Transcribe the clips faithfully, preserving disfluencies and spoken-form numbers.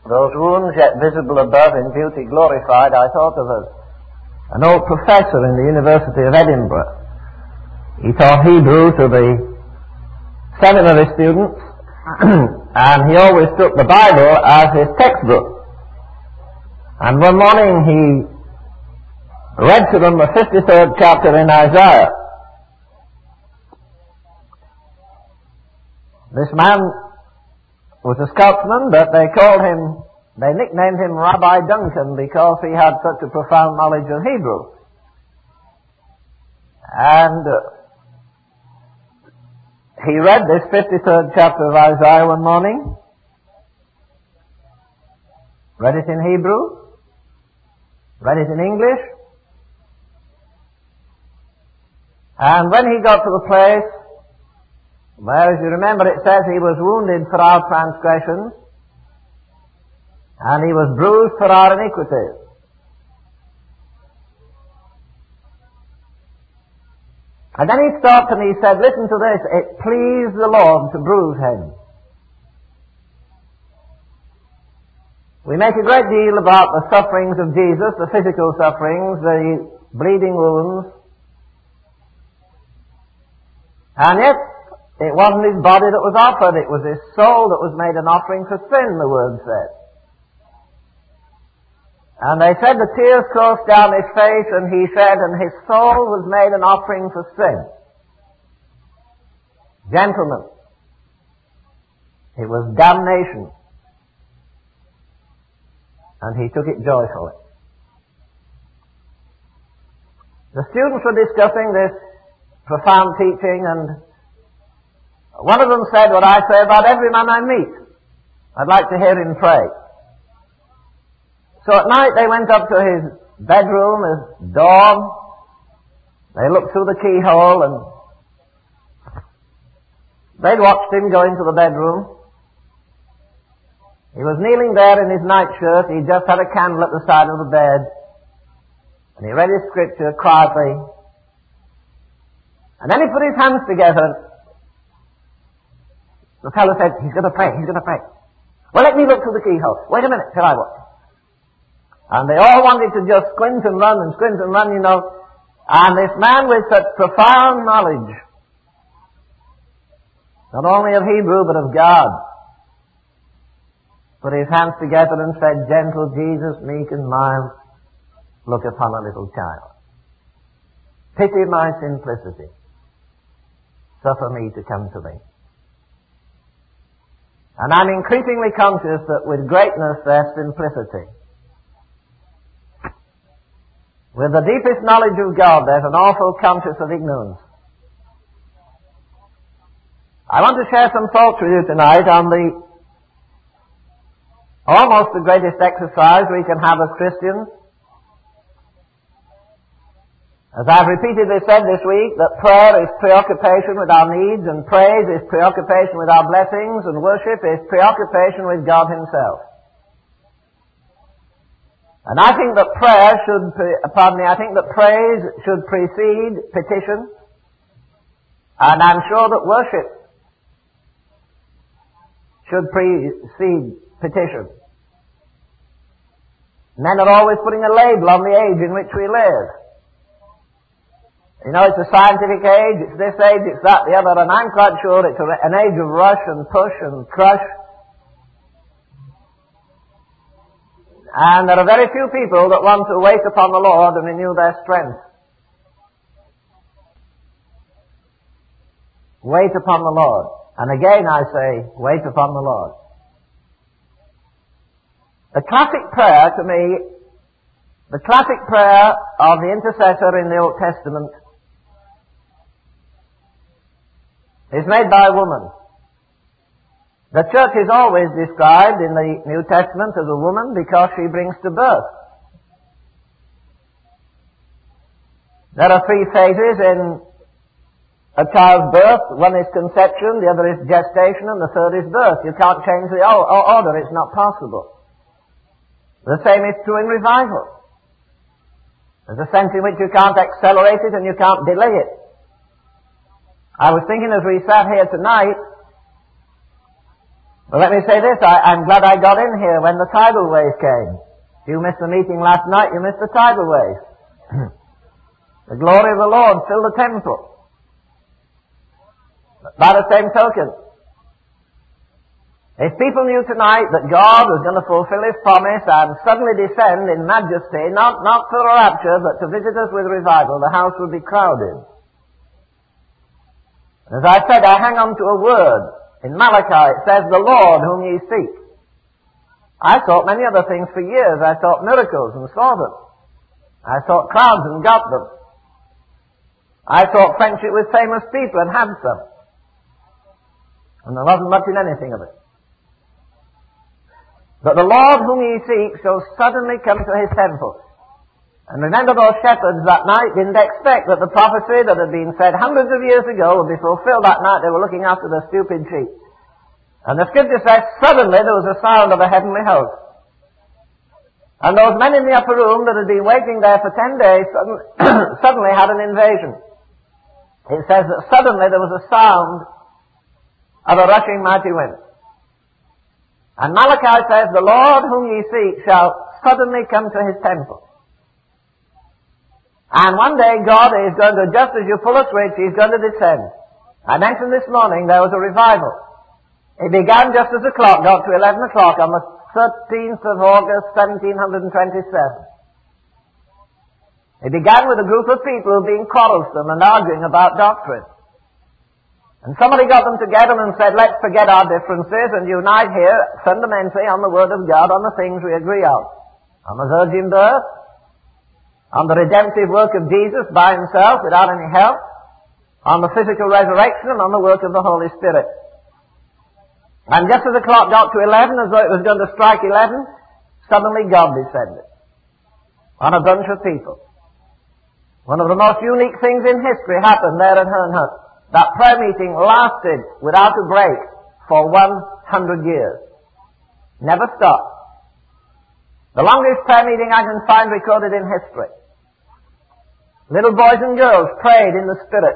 those wounds yet visible above, in beauty glorified, I thought of a, an old professor in the University of Edinburgh. He taught Hebrew to the seminary students, and he always took the Bible as his textbook. And one morning he read to them the fifty-third chapter in Isaiah. This man was a Scotsman, but they called him, they nicknamed him Rabbi Duncan because he had such a profound knowledge of Hebrew. And uh, he read this fifty-third chapter of Isaiah one morning, read it in Hebrew, read it in English, and when he got to the place where, as you remember, it says he was wounded for our transgressions, and he was bruised for our iniquities. And then he stopped and he said, listen to this, it pleased the Lord to bruise him. We make a great deal about the sufferings of Jesus, the physical sufferings, the bleeding wounds, and yet it wasn't his body that was offered, it was his soul that was made an offering for sin, the word said. And they said the tears coursed down his face, and he said, and his soul was made an offering for sin. Gentlemen, it was damnation. And he took it joyfully. The students were discussing this profound teaching, and one of them said what I say about every man I meet. I'd like to hear him pray. So at night they went up to his bedroom, his dorm. They looked through the keyhole and they'd watched him go into the bedroom. He was kneeling there in his nightshirt. He just had a candle at the side of the bed. And he read his scripture quietly. And then he put his hands together. The fellow said, he's going to pray, he's going to pray. Well, let me look through the keyhole. Wait a minute till I watch. And they all wanted to just squint and run and squint and run, you know. And this man with such profound knowledge, not only of Hebrew but of God, put his hands together and said, gentle Jesus, meek and mild, look upon a little child. Pity my simplicity. Suffer me to come to thee. And I'm increasingly conscious that with greatness there's simplicity. With the deepest knowledge of God there's an awful conscience of ignorance. I want to share some thoughts with you tonight on the almost the greatest exercise we can have as Christians. As I've repeatedly said this week, that prayer is preoccupation with our needs, and praise is preoccupation with our blessings, and worship is preoccupation with God Himself. And I think that prayer should, pardon me, I think that praise should precede petition, and I'm sure that worship should precede petition. Men are always putting a label on the age in which we live. You know, it's a scientific age, it's this age, it's that, the other, and I'm quite sure it's an age of rush and push and crush. And there are very few people that want to wait upon the Lord and renew their strength. Wait upon the Lord. And again I say, wait upon the Lord. The classic prayer to me, the classic prayer of the intercessor in the Old Testament is made by a woman. The church is always described in the New Testament as a woman because she brings to birth. There are three phases in a child's birth. One is conception, the other is gestation, and the third is birth. You can't change the order, it's not possible. The same is true in revival. There's a sense in which you can't accelerate it and you can't delay it. I was thinking as we sat here tonight Well, let me say this. I, I'm glad I got in here when the tidal wave came. If you missed the meeting last night, you missed the tidal wave. The glory of the Lord filled the temple. By the same token, if people knew tonight that God was going to fulfill His promise and suddenly descend in majesty, not, not for a rapture, but to visit us with revival, the house would be crowded. As I said, I hang on to a word. In Malachi, it says, the Lord whom ye seek. I sought many other things for years. I sought miracles and saw them. I sought crowds and got them. I sought friendship with famous people and had some. And there wasn't much in anything of it. But the Lord whom ye seek shall suddenly come to His temple. And remember, those shepherds that night didn't expect that the prophecy that had been said hundreds of years ago would be fulfilled that night. They were looking after their stupid sheep. And the scripture says, suddenly there was a sound of a heavenly host. And those men in the upper room that had been waiting there for ten days suddenly, suddenly had an invasion. It says that suddenly there was a sound of a rushing mighty wind. And Malachi says, the Lord whom ye seek shall suddenly come to His temple. And one day God is going to, just as you pull a switch, He's going to descend. I mentioned this morning there was a revival. It began just as the clock got to eleven o'clock on the thirteenth of August, seventeen twenty-seven. It began with a group of people being quarrelsome and arguing about doctrine. And somebody got them together and said, let's forget our differences and unite here fundamentally on the Word of God, on the things we agree on. On the virgin birth, on the redemptive work of Jesus by Himself without any help, on the physical resurrection, and on the work of the Holy Spirit. And just as the clock got to eleven, as though it was going to strike eleven, suddenly God descended on a bunch of people. One of the most unique things in history happened there at Herrnhut. That prayer meeting lasted without a break for one hundred years. Never stopped. The longest prayer meeting I can find recorded in history. Little boys and girls prayed in the Spirit.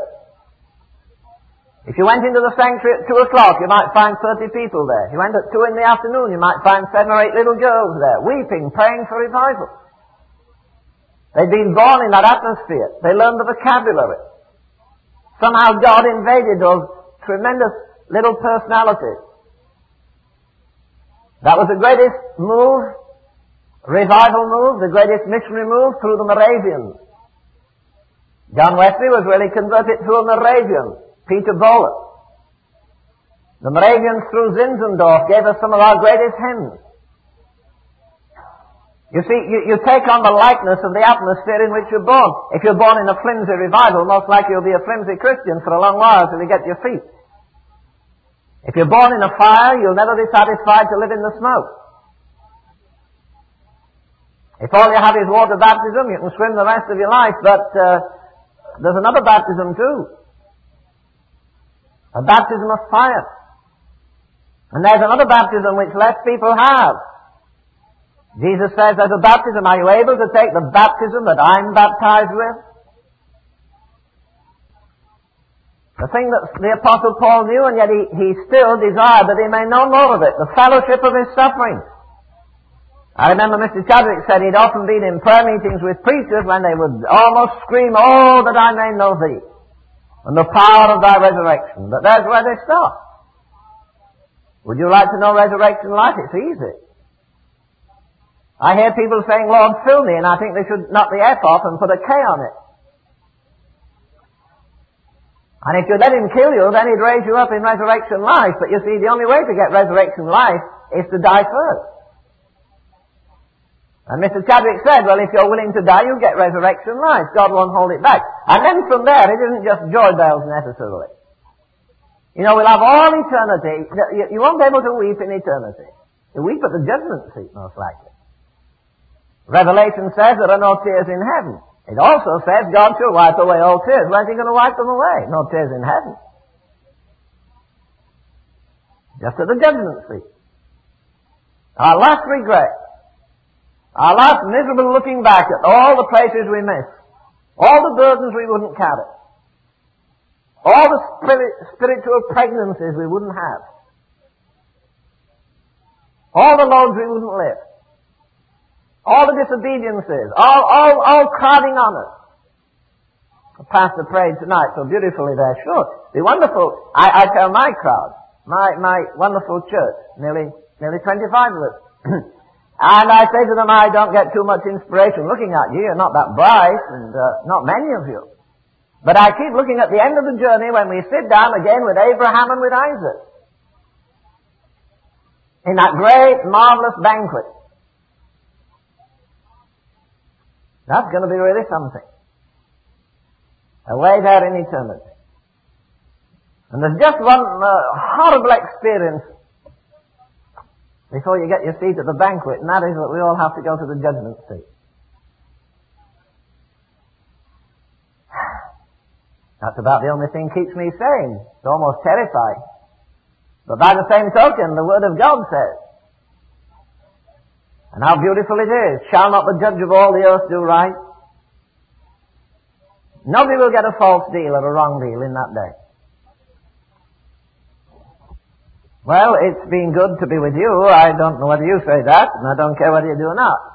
If you went into the sanctuary at two o'clock, you might find thirty people there. If you went at two in the afternoon, you might find seven or eight little girls there, weeping, praying for revival. They'd been born in that atmosphere. They learned the vocabulary. Somehow God invaded those tremendous little personalities. That was the greatest move, revival move, the greatest missionary move through the Moravians. John Wesley was really converted through a Moravian. Peter Bowler. The Moravians through Zinzendorf gave us some of our greatest hymns. You see, you, you take on the likeness of the atmosphere in which you're born. If you're born in a flimsy revival, most likely you'll be a flimsy Christian for a long while till you get your feet. If you're born in a fire, you'll never be satisfied to live in the smoke. If all you have is water baptism, you can swim the rest of your life, but uh, there's another baptism too. A baptism of fire. And there's another baptism which less people have. Jesus says there's a baptism. Are you able to take the baptism that I'm baptized with? The thing that the Apostle Paul knew, and yet he, he still desired that he may know more of it. The fellowship of his suffering. I remember Mister Chadwick said he'd often been in prayer meetings with preachers when they would almost scream, oh, that I may know thee, and the power of thy resurrection. But there's where they stop. Would you like to know resurrection life? It's easy. I hear people saying, Lord, fill me, and I think they should knock the F off and put a K on it. And if you let Him kill you, then He'd raise you up in resurrection life. But you see, the only way to get resurrection life is to die first. And Mister Chadwick said, well, if you're willing to die, you'll get resurrection life. God won't hold it back. And then from there, it isn't just joy bells necessarily. You know, we'll have all eternity. You won't be able to weep in eternity. You weep at the judgment seat, most likely. Revelation says there are no tears in heaven. It also says God shall wipe away all tears. Where's He going to wipe them away? No tears in heaven. Just at the judgment seat. Our last regret. Our last miserable looking back at all the places we missed. All the burdens we wouldn't carry. All the spirit, spiritual pregnancies we wouldn't have. All the loads we wouldn't lift. All the disobediences. All, all, all crowding on us. The pastor prayed tonight so beautifully there. Sure, be wonderful. I, I tell my crowd, my, my wonderful church, nearly, nearly twenty-five of us. And I say to them, I don't get too much inspiration looking at you. You're not that bright, and uh, not many of you. But I keep looking at the end of the journey when we sit down again with Abraham and with Isaac. In that great, marvelous banquet. That's going to be really something. Away there in eternity. And there's just one uh, horrible experience before you get your seat at the banquet, and that is that we all have to go to the judgment seat. That's about the only thing keeps me sane. It's almost terrifying. But by the same token, the Word of God says, and how beautiful it is, shall not the judge of all the earth do right? Nobody will get a false deal or a wrong deal in that day. Well, it's been good to be with you. I don't know whether you say that, and I don't care whether you do or not.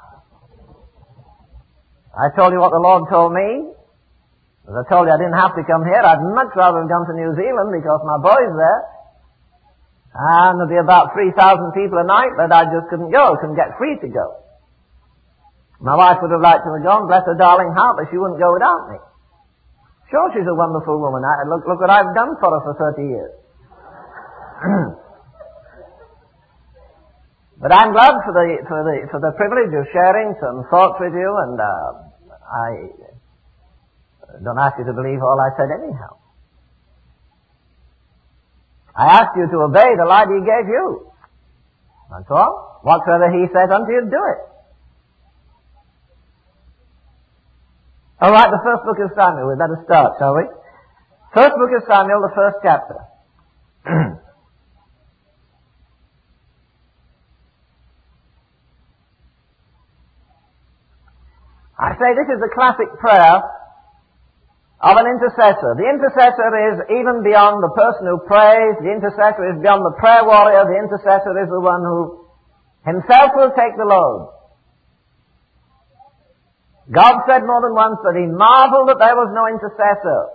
I told you what the Lord told me. As I told you I didn't have to come here. I'd much rather have gone to New Zealand because my boy's there. And there'll be about three thousand people a night, but I just couldn't go, couldn't get free to go. My wife would have liked to have gone, bless her darling heart, but she wouldn't go without me. Sure, she's a wonderful woman. I, look, look what I've done for her for thirty years. But I'm glad for the, for the, for the privilege of sharing some thoughts with you, and, uh, I don't ask you to believe all I said anyhow. I asked you to obey the light He gave you. That's all. Whatsoever He says unto you, do it. All right, the first book of Samuel. We'd better start, shall we? First book of Samuel, the first chapter. I say this is the classic prayer of an intercessor. The intercessor is even beyond the person who prays. The intercessor is beyond the prayer warrior. The intercessor is the one who himself will take the load. God said more than once that He marveled that there was no intercessor.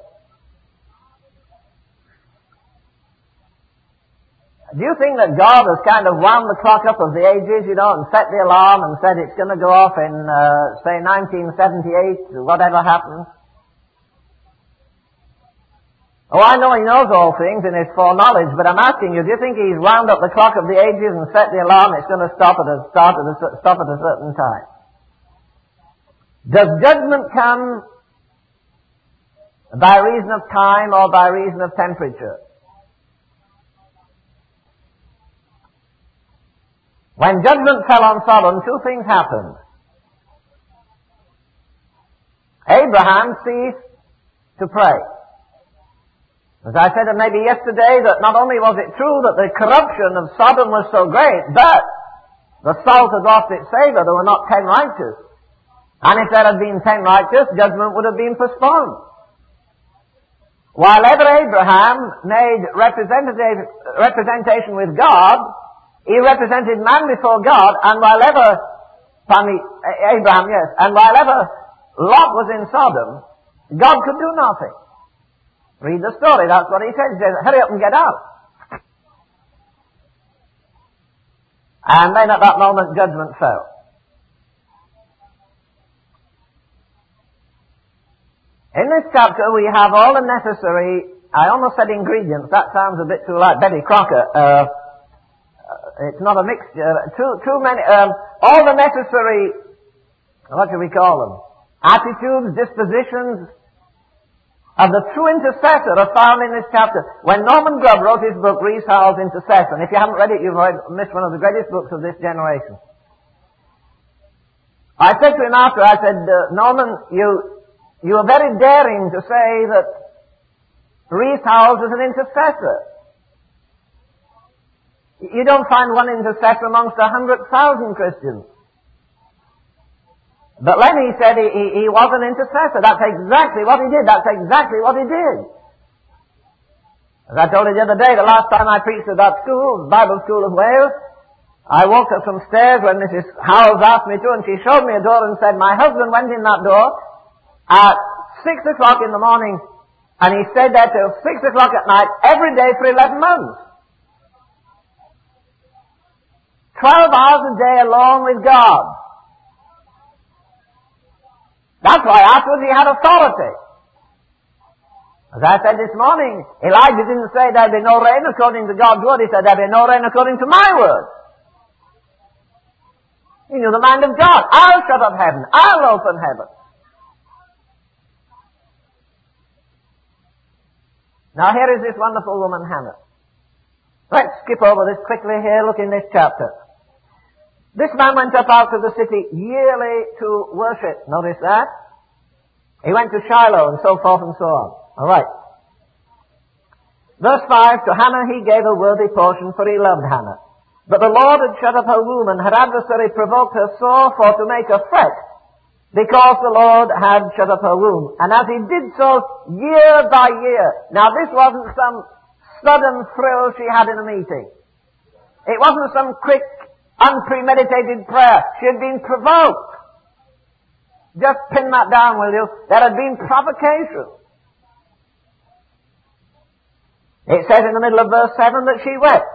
Do you think that God has kind of wound the clock up of the ages, you know, and set the alarm and said it's going to go off in, uh, say, nineteen seventy-eight, or whatever happens? Oh, I know He knows all things in His foreknowledge, but I'm asking you, do you think He's wound up the clock of the ages and set the alarm, it's going to stop at a, start at a, stop at a certain time? Does judgment come by reason of time or by reason of temperature? When judgment fell on Sodom, two things happened. Abraham ceased to pray. As I said maybe yesterday, that not only was it true that the corruption of Sodom was so great, but the salt had lost its savor. There were not ten righteous. And if there had been ten righteous, judgment would have been postponed. While ever Abraham made representative, representation with God, he represented man before God, and while ever, pardon me, Abraham, yes, and while ever Lot was in Sodom, God could do nothing. Read the story, that's what he says. He says, hurry up and get out. And then at that moment, judgment fell. In this chapter, we have all the necessary, I almost said ingredients, that sounds a bit too like Betty Crocker, uh, it's not a mixture, too, too many, um, all the necessary, what do we call them? Attitudes, dispositions of the true intercessor are found in this chapter. When Norman Grubb wrote his book, Rees Howells Intercessor, and if you haven't read it, you've missed one of the greatest books of this generation. I said to him after, I said, uh, Norman, you, you are very daring to say that Rees Howells is an intercessor. You don't find one intercessor amongst a hundred thousand Christians. But Lenny said he, he, he was an intercessor. That's exactly what he did. That's exactly what he did. As I told you the other day, the last time I preached at that school, Bible School of Wales, I walked up some stairs when Missus Howells asked me to, and she showed me a door and said, my husband went in that door at six o'clock in the morning, and he stayed there till six o'clock at night every day for eleven months. Twelve hours a day alone with God. That's why afterwards he had authority. As I said this morning, Elijah didn't say there'd be no rain according to God's word. He said there'd be no rain according to my word. He knew the mind of God. I'll shut up heaven. I'll open heaven. Now here is this wonderful woman, Hannah. Let's skip over this quickly here. Look in this chapter. This man went up out of the city yearly to worship. Notice that. He went to Shiloh and so forth and so on. All right. Verse five, to Hannah he gave a worthy portion, for he loved Hannah. But the Lord had shut up her womb, and her adversary provoked her sore for to make her fret, because the Lord had shut up her womb. And as he did so year by year. Now this wasn't some sudden thrill she had in a meeting. It wasn't some quick, unpremeditated prayer. She had been provoked. Just pin that down, will you? There had been provocation. It says in the middle of verse seven that she wept.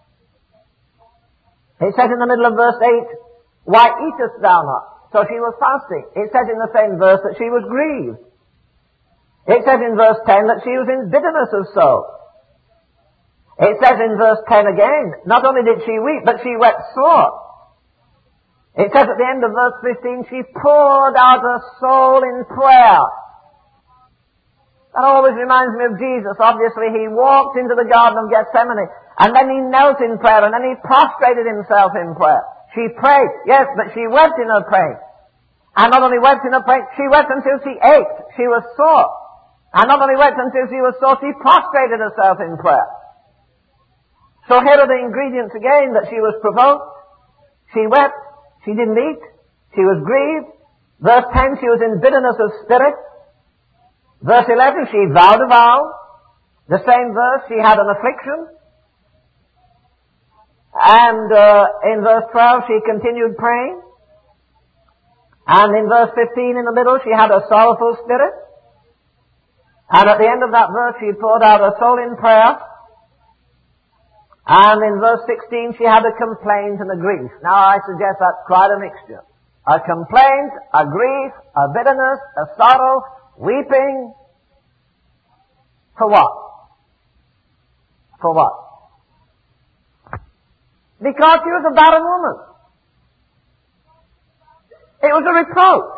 It says in the middle of verse eight, why eatest thou not? So she was fasting. It says in the same verse that she was grieved. It says in verse ten that she was in bitterness of soul. It says in verse ten again, not only did she weep, but she wept sore. It says at the end of verse fifteen, she poured out her soul in prayer. That always reminds me of Jesus. Obviously, he walked into the Garden of Gethsemane, and then he knelt in prayer, and then he prostrated himself in prayer. She prayed, yes, but she wept in her praying. And not only wept in her praying, she wept until she ached. She was sore. And not only wept until she was sore, she prostrated herself in prayer. So here are the ingredients again, that she was provoked, she wept, she didn't eat, she was grieved. Verse ten, she was in bitterness of spirit. Verse eleven, she vowed a vow. The same verse, she had an affliction. And uh, in verse twelve, she continued praying. And in verse fifteen, in the middle, she had a sorrowful spirit. And at the end of that verse, she poured out her soul in prayer. And in verse sixteen, she had a complaint and a grief. Now, I suggest that's quite a mixture. A complaint, a grief, a bitterness, a sorrow, weeping. For what? For what? Because she was a barren woman. It was a reproach.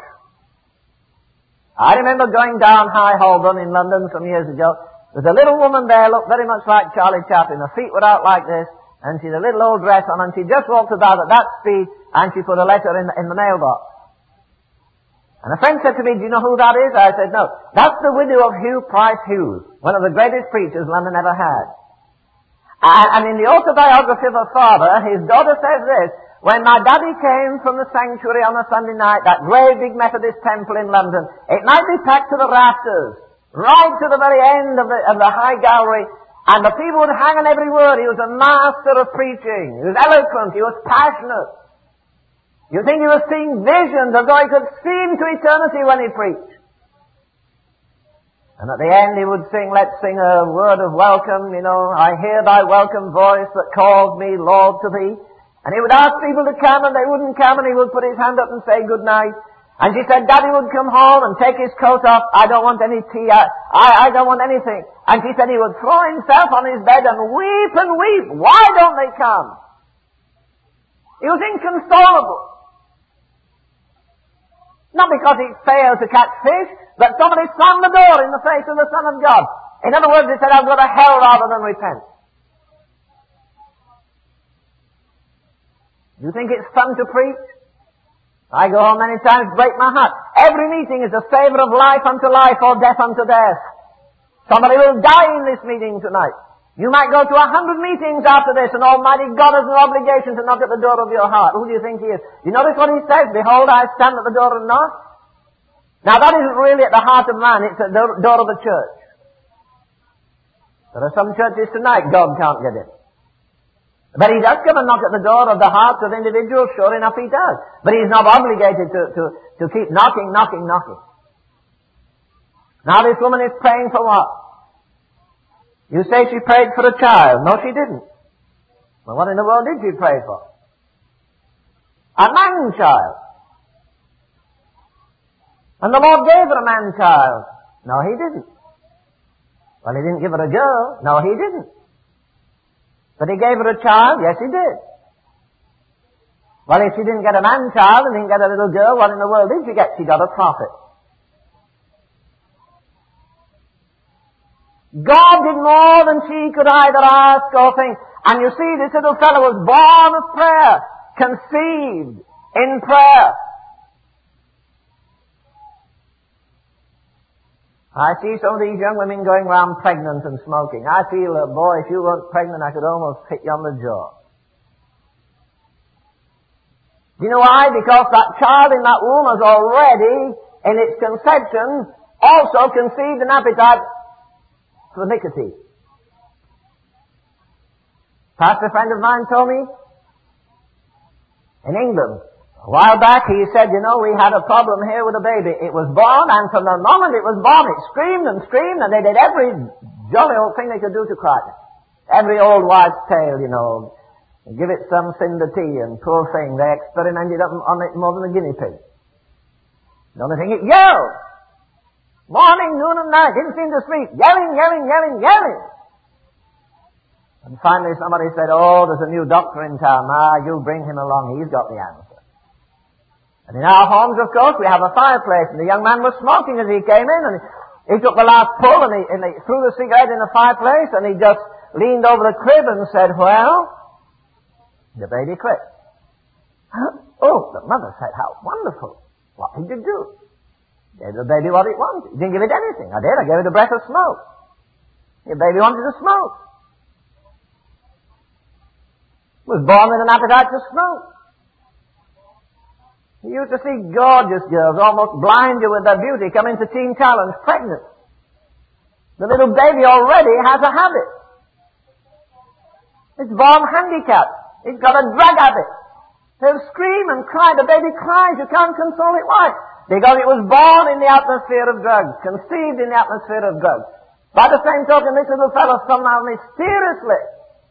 I remember going down High Holborn in London some years ago. There's a little woman there, looked very much like Charlie Chaplin. Her feet were out like this, and she had a little old dress on, and she just walked about at that speed, and she put a letter in, in the mailbox. And a friend said to me, do you know who that is? I said, no. That's the widow of Hugh Price Hughes, one of the greatest preachers London ever had. And in the autobiography of her father, his daughter says this, when my daddy came from the sanctuary on a Sunday night, that great big Methodist temple in London, it might be packed to the rafters, right to the very end of the, of the high gallery, and the people would hang on every word. He was a master of preaching. He was eloquent. He was passionate. You think he was seeing visions as though he could see into eternity when he preached. And at the end he would sing, let's sing a word of welcome, you know, I hear thy welcome voice that calls me, Lord, to thee. And he would ask people to come, and they wouldn't come, and he would put his hand up and say good night. And she said, Daddy would come home and take his coat off. I don't want any tea. I, I, I don't want anything. And she said he would throw himself on his bed and weep and weep. Why don't they come? He was inconsolable. Not because he failed to catch fish, but somebody slammed the door in the face of the Son of God. In other words, he said, I'll go to hell rather than repent. You think it's fun to preach? I go home many times, break my heart. Every meeting is a savor of life unto life or death unto death. Somebody will die in this meeting tonight. You might go to a hundred meetings after this, and Almighty God has no obligation to knock at the door of your heart. Who do you think he is? You notice what he says? Behold, I stand at the door and knock. Now that isn't really at the heart of man, it's at the door of the church. There are some churches tonight God can't get in. But he does come and knock at the door of the hearts of individuals, sure enough he does. But he's not obligated to, to, to keep knocking, knocking, knocking. Now this woman is praying for what? You say she prayed for a child. No, she didn't. Well, what in the world did she pray for? A man-child. And the Lord gave her a man-child. No, he didn't. Well, he didn't give her a girl. No, he didn't. But he gave her a child. Yes, he did. Well, if she didn't get a man-child and didn't get a little girl, what in the world did she get? She got a prophet. God did more than she could either ask or think. And you see, this little fellow was born of prayer, conceived in prayer. I see some of these young women going around pregnant and smoking. I feel, uh, boy, if you weren't pregnant, I could almost hit you on the jaw. Do you know why? Because that child in that womb has already, in its conception, also conceived an appetite for nicotine. Pastor friend of mine told me, in England, a while back, he said, you know, we had a problem here with a baby. It was born, and from the moment it was born, it screamed and screamed, and they did every jolly old thing they could do to quiet it. Every old wives' tale, you know. Give it some cinder tea, and poor thing, they experimented on it more than a guinea pig. The only thing, it yelled. Morning, noon, and night. Didn't seem to sleep. Yelling, yelling, yelling, yelling. And finally somebody said, oh, there's a new doctor in town. Ah, you bring him along. He's got the answer. And in our homes, of course, we have a fireplace, and the young man was smoking as he came in, and he, he took the last pull, and he, and he threw the cigarette in the fireplace, and he just leaned over the crib and said, well, the baby quit. Oh, the mother said, how wonderful. What did you do? Gave the baby what it wanted. You didn't give it anything. I did. I gave it a breath of smoke. The baby wanted to smoke. It was born with an appetite to smoke. You used to see gorgeous girls almost blind you with their beauty come into Teen Challenge pregnant. The little baby already has a habit. It's born handicapped. It's got a drug habit. They'll scream and cry. The baby cries. You can't console it. Why? Because it was born in the atmosphere of drugs, conceived in the atmosphere of drugs. By the same token, this little fellow somehow mysteriously,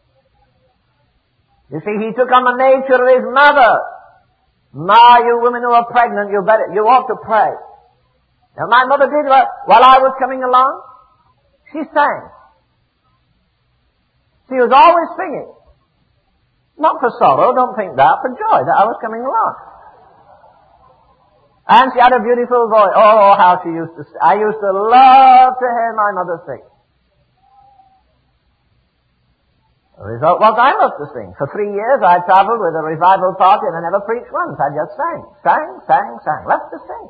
you see, he took on the nature of his mother. Ma, you women who are pregnant, you better, you ought to pray. Now my mother did what, while I was coming along, she sang. She was always singing. Not for sorrow, don't think that, for joy that I was coming along. And she had a beautiful voice. Oh, how she used to sing. I used to love to hear my mother sing. The result was I loved to sing. For three years I travelled with a revival party and I never preached once. I just sang. Sang, sang, sang. Loved to sing.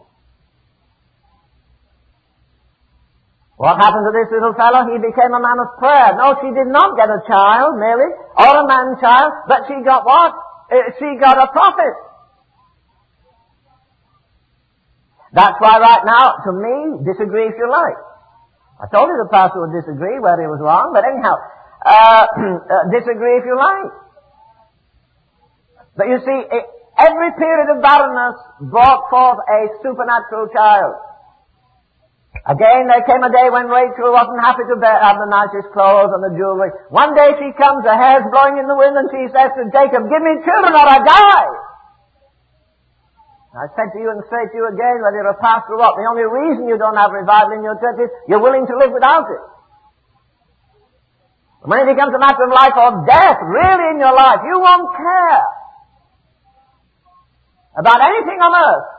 What happened to this little fellow? He became a man of prayer. No, she did not get a child, merely, or a man-child, but she got what? Uh, she got a prophet. That's why right now, to me, disagree if you like. I told you the pastor would disagree where he was wrong, but anyhow, Uh, uh, disagree if you like. But you see, it, every period of barrenness brought forth a supernatural child. Again, there came a day when Rachel wasn't happy to bear, have the nicest clothes and the jewelry. One day she comes, her hair's blowing in the wind, and she says to Jacob, give me children or I die. I said to you and say to you again, whether you're a pastor or what, the only reason you don't have revival in your church is you're willing to live without it. When it becomes a matter of life or death, really in your life, you won't care about anything on earth.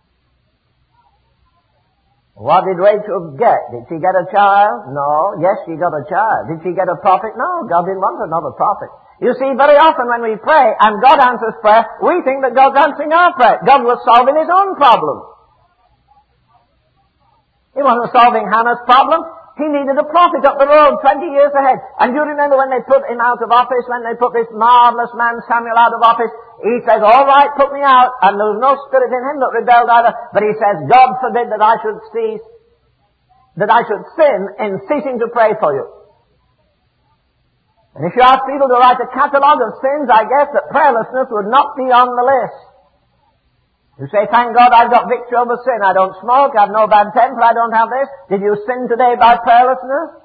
What did Rachel get? Did she get a child? No. Yes, she got a child. Did she get a prophet? No. God didn't want another prophet. You see, very often when we pray and God answers prayer, we think that God's answering our prayer. God was solving His own problem. He wasn't solving Hannah's problem. He needed a prophet up the road twenty years ahead. And you remember when they put him out of office, when they put this marvelous man Samuel out of office, he says, all right, put me out. And there was no spirit in him that rebelled either. But he says, God forbid that I should cease, that I should sin in ceasing to pray for you. And if you ask people to write a catalogue of sins, I guess that prayerlessness would not be on the list. You say, thank God I've got victory over sin. I don't smoke, I have no bad temper, I don't have this. Did you sin today by prayerlessness?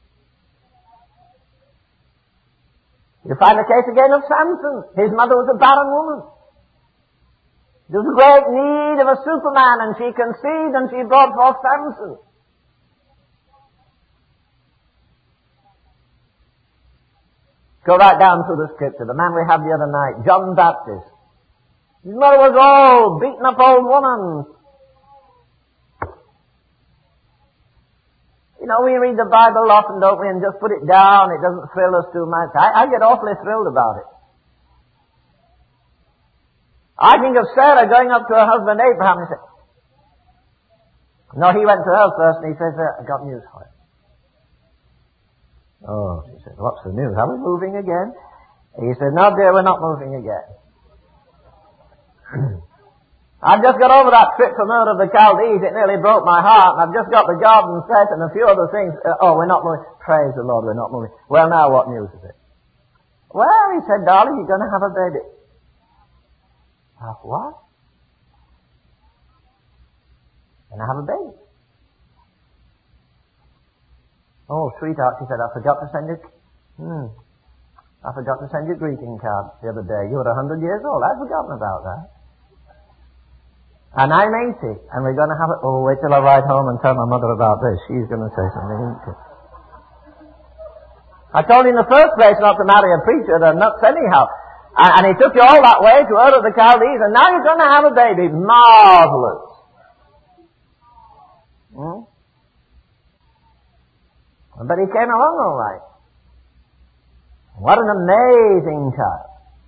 You find the case again of Samson. His mother was a barren woman. There was a great need of a superman, and she conceived and she brought forth Samson. Go right down through the scripture. The man we had the other night, John Baptist. His mother was old, beaten up old woman. You know, we read the Bible often, don't we, and just put it down. It doesn't thrill us too much. I, I get awfully thrilled about it. I think of Sarah going up to her husband Abraham and said, no, he went to her first and he says, uh, I got news for you. Oh, she said, what's the news? Are we moving again? He said, no dear, we're not moving again. I've just got over that trip from Ur of the Chaldees. It nearly broke my heart. And I've just got the garden set and a few other things. Uh, oh, we're not moving. Praise the Lord, we're not moving. Well, now what news is it? Well, he said, darling, you're going to have a baby. Have what? Going to have a baby. Oh, sweetheart, she said, I forgot to send you... Hmm. I forgot to send you a greeting card the other day. You were a hundred years old. I'd forgotten about that. And I'm eighty, and we're going to have it. Oh, wait till I ride home and tell my mother about this. She's going to say something, isn't she? I told you in the first place not to marry a preacher. They're nuts anyhow. And, and he took you all that way to Ur of the Chaldees, and now you're going to have a baby. Marvelous. Hmm? But he came along all right. What an amazing child.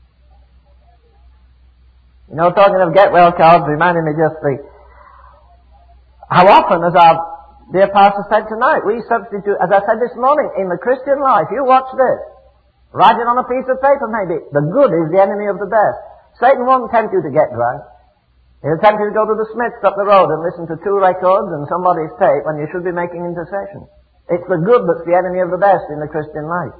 You know, talking of get well cards reminded me just the, how often, as our dear pastor said tonight, we substitute, as I said this morning, in the Christian life, you watch this, write it on a piece of paper maybe, the good is the enemy of the best. Satan won't tempt you to get drunk. He'll tempt you to go to the Smiths up the road and listen to two records and somebody's tape when you should be making intercession. It's the good that's the enemy of the best in the Christian life.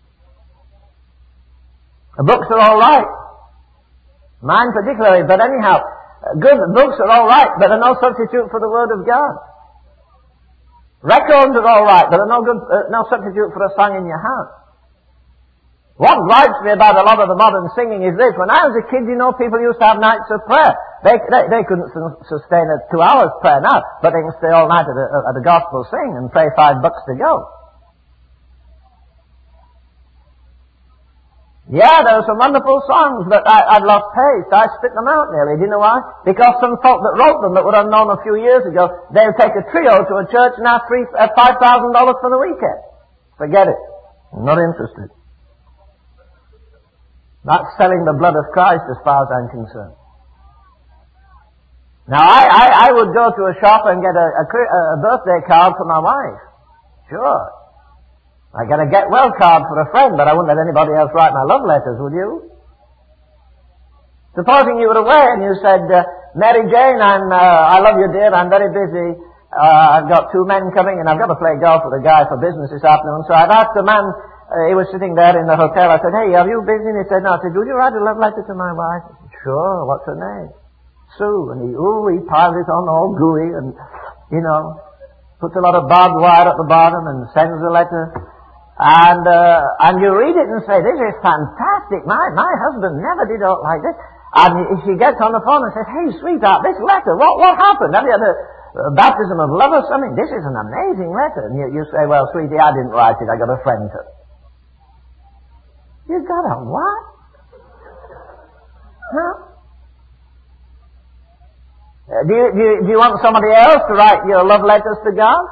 The books are all right. Mine particularly, but anyhow, good books are all right, but they're no substitute for the Word of God. Records are all right, but they're no good, uh, no substitute for a song in your heart. What gripes me about a lot of the modern singing is this: when I was a kid, you know, people used to have nights of prayer. They they, they couldn't sustain a two hours prayer now, but they can stay all night at a, at a gospel sing and pray five bucks to go. Yeah, there were some wonderful songs, but I, I'd lost taste. I spit them out nearly. Do you know why? Because some folk that wrote them that were unknown a few years ago, they'll take a trio to a church and ask three, uh, five thousand dollars for the weekend. Forget it. I'm not interested. That's selling the blood of Christ as far as I'm concerned. Now, I, I, I would go to a shop and get a, a, a birthday card for my wife. Sure. I get a get well card for a friend, but I wouldn't let anybody else write my love letters, would you? Supposing you were away and you said, uh, Mary Jane, I'm, uh, I love you dear, I'm very busy, uh, I've got two men coming and I've got to play golf with a guy for business this afternoon, so I've asked the man, uh, he was sitting there in the hotel, I said, hey, are you busy? And he said, no. I said, would you write a love letter to my wife? He said, sure, what's her name? Sue. And he, ooh, he piles it on all gooey and, you know, puts a lot of barbed wire at the bottom and sends the letter. And, uh, and you read it and say, this is fantastic. My, my husband never did it like this. And she gets on the phone and says, hey, sweetheart, this letter, what, what happened? Have you had a, a baptism of love or something? This is an amazing letter. And you, you say, well, sweetie, I didn't write it. I got a friend to. You got a what? Huh? Uh, do you, do you, do you want somebody else to write your love letters to God?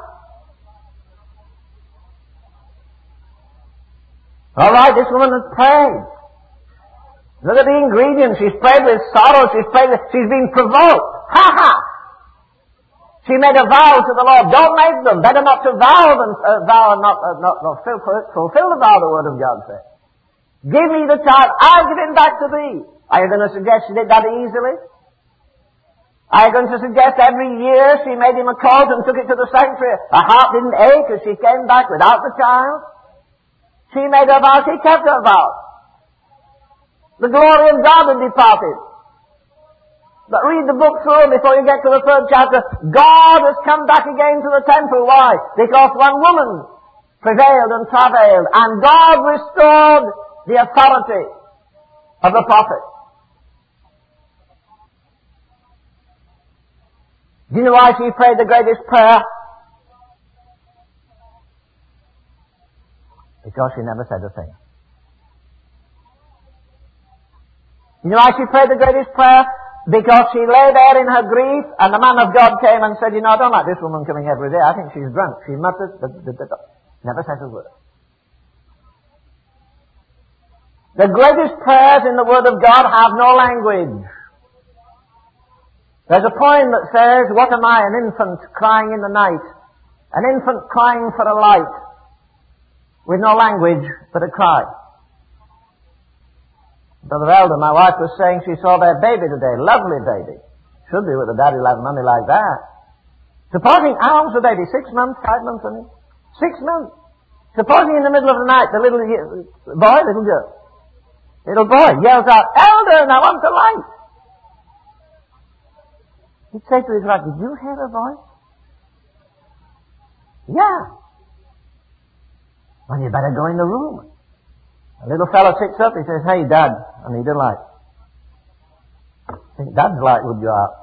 All right, this woman has prayed. Look at the ingredients. She's prayed with sorrow. She's prayed with, she's been provoked. Ha ha! She made a vow to the Lord. Don't make them. Better not to vow than uh, vow and not, uh, not, not fulfill, fulfill the vow, the Word of God says. Give me the child. I'll give him back to thee. Are you going to suggest she did that easily? Are you going to suggest every year she made him a coat and took it to the sanctuary? Her heart didn't ache as she came back without the child? She made her vow, she kept her vow. The glory of God had departed. But read the book through before you get to the third chapter. God has come back again to the temple. Why? Because one woman prevailed and travailed, and God restored the authority of the prophet. Do you know why she prayed the greatest prayer? Because she never said a thing. You know why she prayed the greatest prayer? Because she lay there in her grief, and the man of God came and said, you know, I don't like this woman coming every day. I think she's drunk. She mutters, da, da, da, da. Never says a word. The greatest prayers in the Word of God have no language. There's a poem that says, what am I, an infant crying in the night, an infant crying for a light, with no language but a cry. Brother Elder, my wife was saying she saw their baby today, lovely baby. Should be with a daddy like money like that. Supposing, how old's the baby? Six months, five months, I mean? Six months. Supposing in the middle of the night, the little boy, little girl, little boy yells out, Elder, and I want the light. He'd say to his wife, did you hear a voice? Yeah. Well, you better go in the room. A little fellow sits up, he says, hey, Dad, I need a light. I think Dad's light would go out.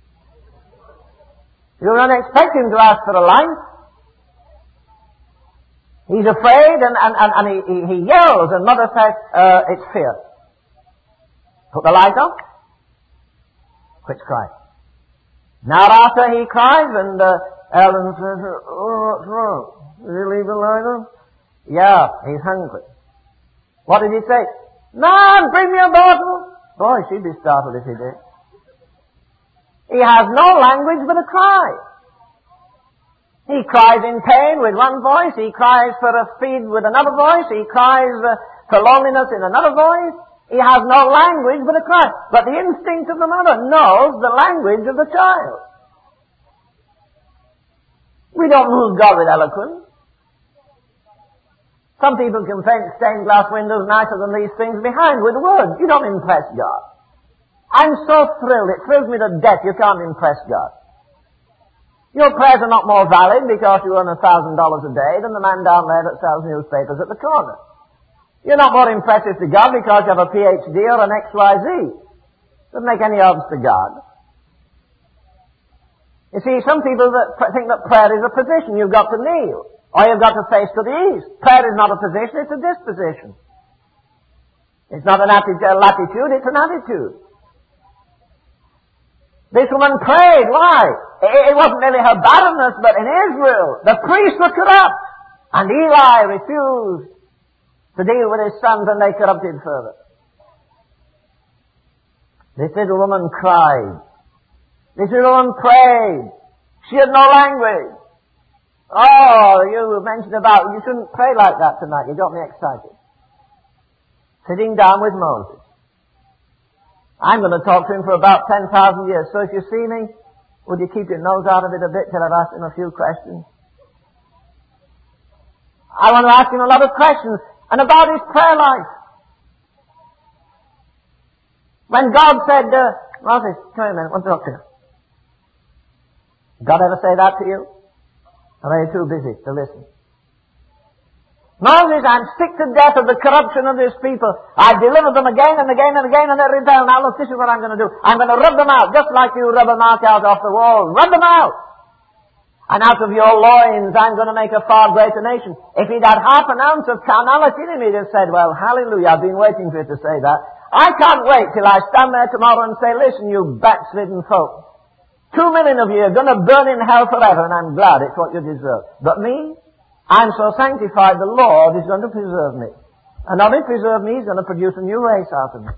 You don't expect him to ask for a light. He's afraid and, and, and, and he, he, he yells, and Mother says, uh, it's fear. Put the light on. Quits crying. Now after he cries, and uh, Ellen says, oh, what's wrong? Did he leave the light on? Yeah, he's hungry. What did he say? Mom, bring me a bottle. Boy, she'd be startled if he did. He has no language but a cry. He cries in pain with one voice. He cries for a feed with another voice. He cries uh, for loneliness in another voice. He has no language but a cry. But the instinct of the mother knows the language of the child. We don't move God with eloquence. Some people can paint stained glass windows nicer than these things behind with words. You don't impress God. I'm so thrilled. It thrills me to death you can't impress God. Your prayers are not more valid because you earn a thousand dollars a day than the man down there that sells newspapers at the corner. You're not more impressive to God because you have a P H D or an X Y Z. Doesn't make any odds to God. You see, some people that think that prayer is a position. You've got to kneel. Or you've got to face to the east. Prayer is not a position, it's a disposition. It's not an atti- a latitude, it's an attitude. This woman prayed. Why? It wasn't merely her barrenness, but in Israel, the priests were corrupt. And Eli refused to deal with his sons, and they corrupted further. This little woman cried. This little woman prayed. She had no language. Oh, you mentioned about, you shouldn't pray like that tonight. You got me excited. Sitting down with Moses. I'm going to talk to him for about ten thousand years. So if you see me, would you keep your nose out of it a bit till I've asked him a few questions? I want to ask him a lot of questions. And about his prayer life. When God said, uh, Moses, come here a minute, I want to talk to you. God ever say that to you? Or are you too busy to listen? Moses, I'm sick to death of the corruption of this people. I've delivered them again and again and again and they rebel. Now look, this is what I'm going to do. I'm going to rub them out, just like you rub a mark out off the wall. Rub them out. And out of your loins I'm going to make a far greater nation. If he'd had half an ounce of carnality in him, he'd have said, well, hallelujah, I've been waiting for you to say that. I can't wait till I stand there tomorrow and say, listen, you backslidden folk. Two million of you are going to burn in hell forever, and I'm glad it's what you deserve. But me, I'm so sanctified, the Lord is going to preserve me. And not only preserve me, He's going to produce a new race out of me.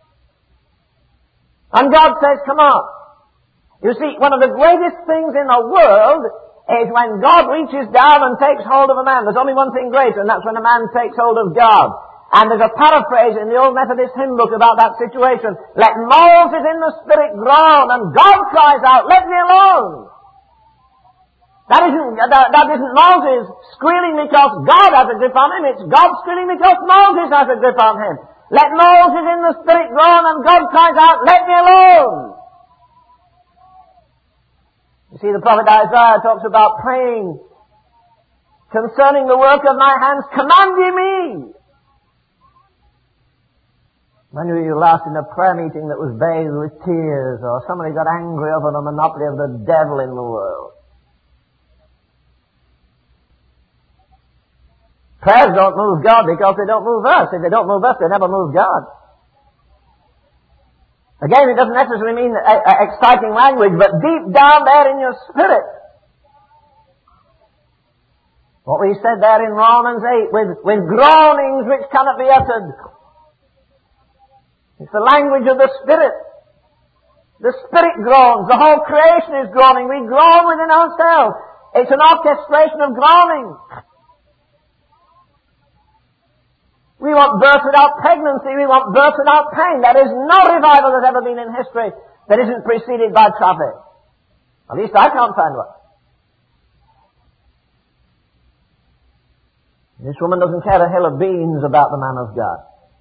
And God says, come on. You see, one of the greatest things in the world is when God reaches down and takes hold of a man. There's only one thing greater, and that's when a man takes hold of God. And there's a paraphrase in the old Methodist hymn book about that situation. Let Moses in the Spirit groan, and God cries out, let me alone. That isn't, that, that isn't Moses squealing because God has a grip on him. It's God squealing because Moses has a grip on him. Let Moses in the Spirit groan, and God cries out, let me alone. You see, the prophet Isaiah talks about praying concerning the work of my hands, command ye me. When were you last in a prayer meeting that was bathed with tears, or somebody got angry over the monopoly of the devil in the world? Prayers don't move God because they don't move us. If they don't move us, they never move God. Again, it doesn't necessarily mean uh, uh, exciting language, but deep down there in your spirit. What we said there in Romans eight, with, with groanings which cannot be uttered. It's the language of the Spirit. The Spirit groans. The whole creation is groaning. We groan within ourselves. It's an orchestration of groaning. We want birth without pregnancy. We want birth without pain. There is no revival that's ever been in history that isn't preceded by traffic. At least I can't find one. This woman doesn't care a hill of beans about the man of God.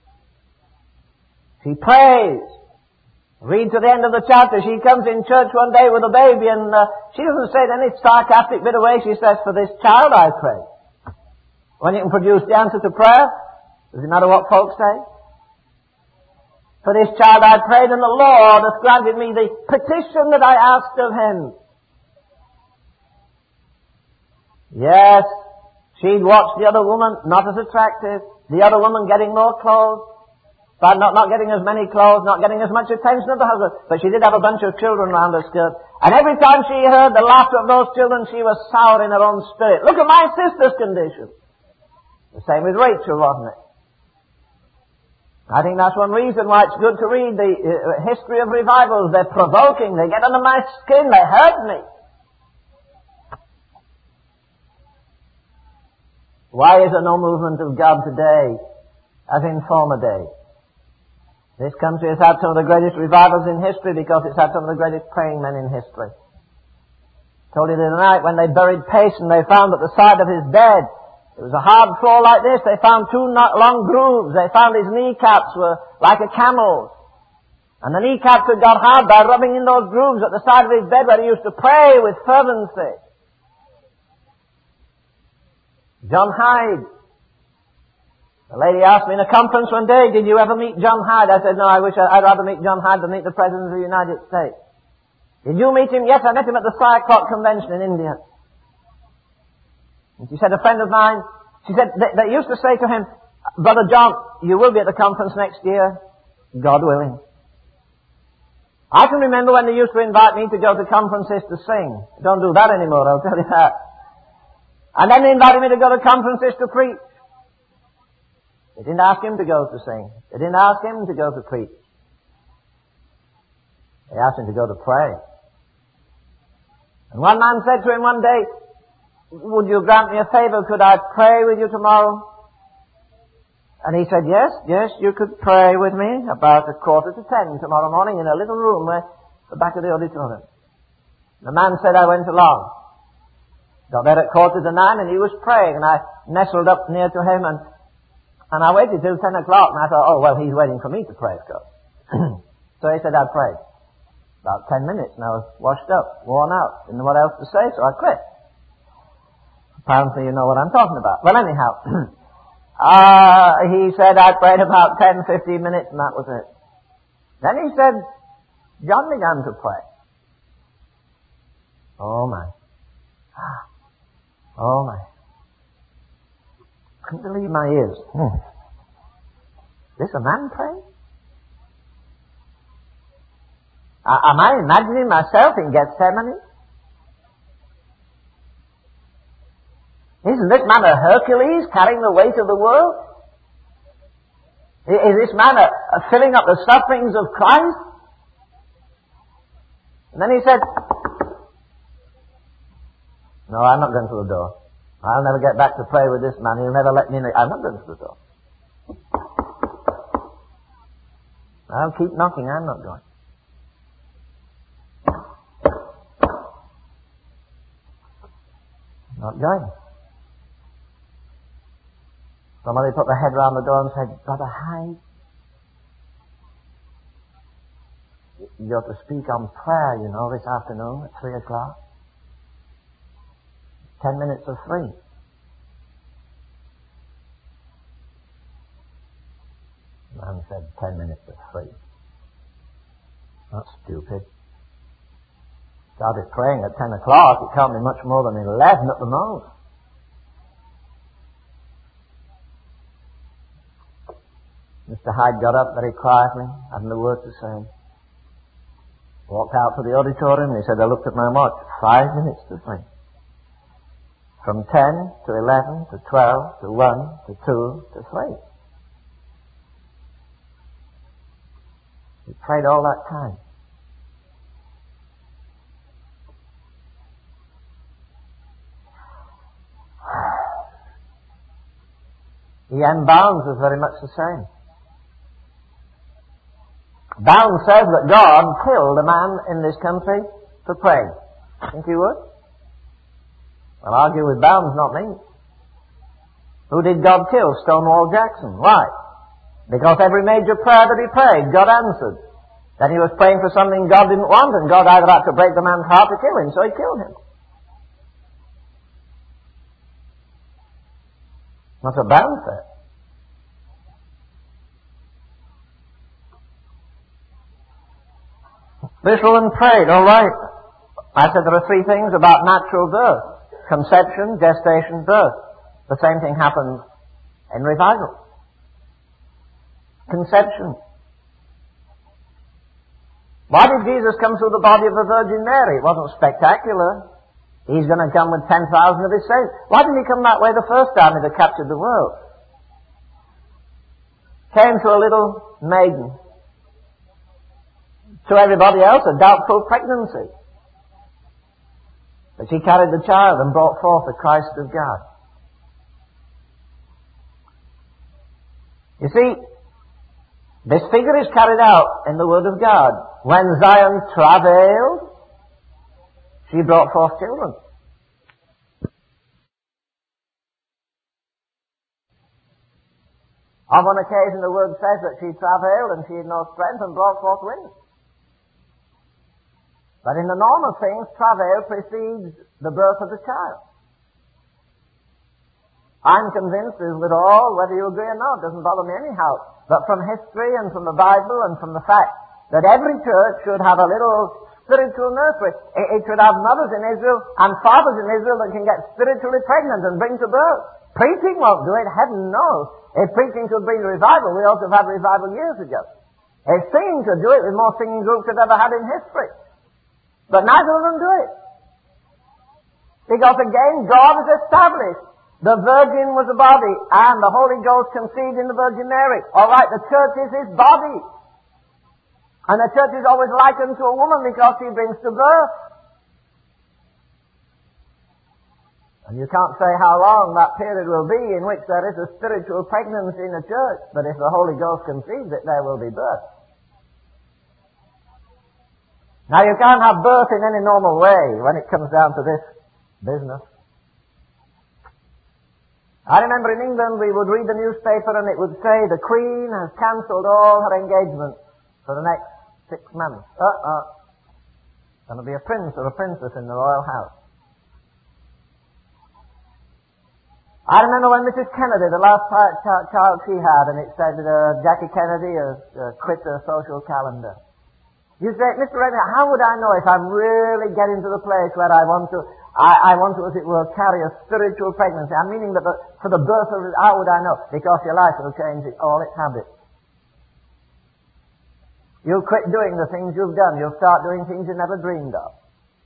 She prays. Read to the end of the chapter. She comes in church one day with a baby, and uh, she doesn't say it in any sarcastic bit of way. She says, for this child I pray. When you can produce the answer to prayer, does it matter what folks say? For this child I prayed, and the Lord hath granted me the petition that I asked of Him. Yes, she'd watched the other woman, not as attractive. The other woman getting more clothes. But not, not getting as many clothes, not getting as much attention of the husband. But she did have a bunch of children round her skirt. And every time she heard the laughter of those children, she was sour in her own spirit. Look at my sister's condition. The same with Rachel, wasn't it? I think that's one reason why it's good to read the uh, history of revivals. They're provoking. They get under my skin. They hurt me. Why is there no movement of God today as in former days? This country has had some of the greatest revivals in history because it's had some of the greatest praying men in history. I told you the other night when they buried Payson, they found at the side of his bed, it was a hard floor like this, they found two long grooves. They found his kneecaps were like a camel's. And the kneecaps had got hard by rubbing in those grooves at the side of his bed where he used to pray with fervency. John Hyde. The lady asked me in a conference one day, did you ever meet John Hyde? I said, no, I wish I, I'd rather meet John Hyde than meet the President of the United States. Did you meet him? Yes, I met him at the Cyclops Convention in India. And she said, a friend of mine, she said, they, they used to say to him, Brother John, you will be at the conference next year, God willing. I can remember when they used to invite me to go to conferences to sing. Don't do that anymore, I'll tell you that. And then they invited me to go to conferences to preach. They didn't ask him to go to sing. They didn't ask him to go to preach. They asked him to go to pray. And one man said to him one day, would you grant me a favor? Could I pray with you tomorrow? And he said, yes, yes, you could pray with me about a quarter to ten tomorrow morning in a little room where, at the back of the auditorium. The man said, I went along. Got there at quarter to nine and he was praying, and I nestled up near to him, and And I waited till ten o'clock, and I thought, oh, well, he's waiting for me to pray, of course. So he said, I'd pray. About ten minutes, and I was washed up, worn out. Didn't know what else to say, so I quit. Apparently you know what I'm talking about. Well, anyhow, uh, he said I prayed about ten, fifteen minutes, and that was it. Then he said, John began to pray. Oh, my. Oh, my. Couldn't believe my ears. Hmm. This a man praying? Uh, am I imagining myself in Gethsemane? Isn't this man a Hercules carrying the weight of the world? Is this man a, a filling up the sufferings of Christ? And then he said, no, I'm not going to the door. I'll never get back to pray with this man. He'll never let me in. I'm not going to the door. I'll keep knocking. I'm not going. Not going. Somebody put their head round the door and said, Brother Hyde, you're to speak on prayer, you know, this afternoon at three o'clock. Ten minutes of three. The man said, ten minutes of three. That's stupid. Started praying at ten o'clock. It can't be much more than eleven at the most. Mister Hyde got up very quietly, hadn't a word to say. Walked out to the auditorium and he said, I looked at my watch, five minutes to three. From ten to eleven to twelve to one to two to three. He prayed all that time. E M Bounds was very much the same. Bounds says that God killed a man in this country for praying. Think he would? I'll argue with Bounds, not me. Who did God kill? Stonewall Jackson. Why? Because every major prayer that he prayed, God answered. Then he was praying for something God didn't want, and God either had to break the man's heart to kill him, so he killed him. That's what Bounds said. This woman prayed, all right. I said there are three things about natural birth. Conception, gestation, birth. The same thing happens in revival. Conception. Why did Jesus come through the body of the Virgin Mary? It wasn't spectacular. He's going to come with ten thousand of his saints. Why didn't he come that way the first time he'd have captured the world? Came to a little maiden. To everybody else, a doubtful pregnancy. But she carried the child and brought forth the Christ of God. You see, this figure is carried out in the Word of God. When Zion travailed, she brought forth children. On one occasion the Word says that she travailed and she had no strength and brought forth twins. But in the norm of things, travail precedes the birth of the child. I'm convinced as with all, whether you agree or not, doesn't bother me anyhow. But from history and from the Bible and from the fact that every church should have a little spiritual nursery. It, it should have mothers in Israel and fathers in Israel that can get spiritually pregnant and bring to birth. Preaching won't do it, heaven knows. If preaching could bring revival, we ought to have had revival years ago. If singing could do it, with more singing groups we've ever had in history. But neither of them do it. Because again, God has established the Virgin was a body and the Holy Ghost conceived in the Virgin Mary. Alright, the church is His body. And the church is always likened to a woman because she brings to birth. And you can't say how long that period will be in which there is a spiritual pregnancy in the church. But if the Holy Ghost conceives it, there will be birth. Now you can't have birth in any normal way when it comes down to this business. I remember in England we would read the newspaper and it would say the Queen has cancelled all her engagements for the next six months. Uh-uh. Going to be a prince or a princess in the royal house. I remember when Missus Kennedy, the last child she had, and it said uh, Jackie Kennedy has uh, quit her social calendar. You say, Mister Redden, how would I know if I'm really getting to the place where I want to, I, I want to, as it were, carry a spiritual pregnancy? I'm meaning that the, for the birth of it, how would I know? Because your life will change it, all its habits. You'll quit doing the things you've done. You'll start doing things you never dreamed of.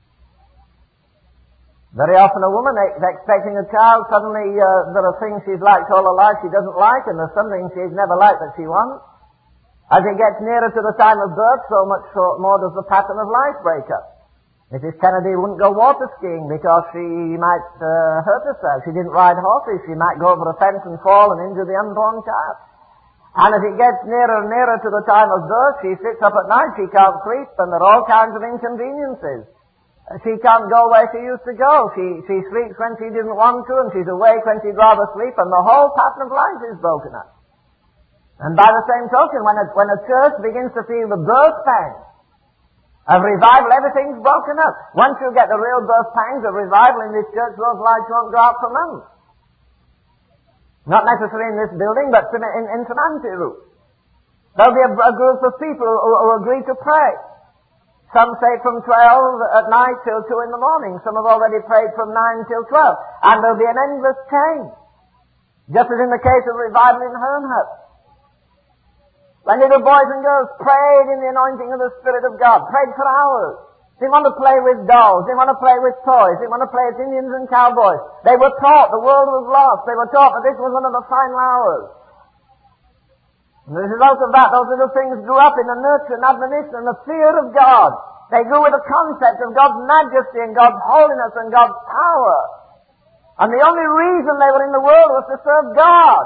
Very often a woman is expecting a child, suddenly uh, there are things she's liked all her life she doesn't like, and there's something she's never liked that she wants. As it gets nearer to the time of birth, so much more does the pattern of life break up. Missus Kennedy wouldn't go water skiing because she might uh, hurt herself. She didn't ride horses. She might go over a fence and fall and injure the unborn child. And as it gets nearer and nearer to the time of birth, she sits up at night, she can't sleep, and there are all kinds of inconveniences. She can't go where she used to go. She, she sleeps when she didn't want to, and she's awake when she'd rather sleep, and the whole pattern of life is broken up. And by the same token, when a, when a church begins to feel the birth pangs of revival, everything's broken up. Once you get the real birth pangs of revival in this church, those lights won't go out for months. Not necessarily in this building, but in, in, in some anti-room. There'll be a, a group of people who, who agree to pray. Some say from twelve at night till two in the morning. Some have already prayed from nine till twelve. And there'll be an endless chain. Just as in the case of revival in Hermhut. When little boys and girls prayed in the anointing of the Spirit of God, prayed for hours. Didn't want to play with dolls, didn't want to play with toys, didn't want to play as Indians and cowboys. They were taught the world was lost. They were taught that this was one of the final hours. And as a result of that, those little things grew up in the nurture and admonition and the fear of God. They grew with the concept of God's majesty and God's holiness and God's power. And the only reason they were in the world was to serve God.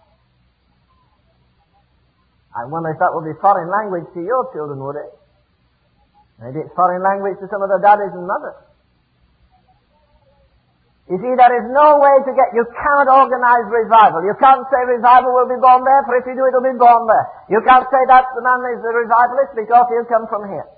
I wonder if that would be foreign language to your children, would it? Maybe it's foreign language to some of the daddies and mothers. You see, there is no way to get, you cannot organize revival. You can't say revival will be born there, for if you do it will be born there. You can't say that's the man is the revivalist because he'll come from here.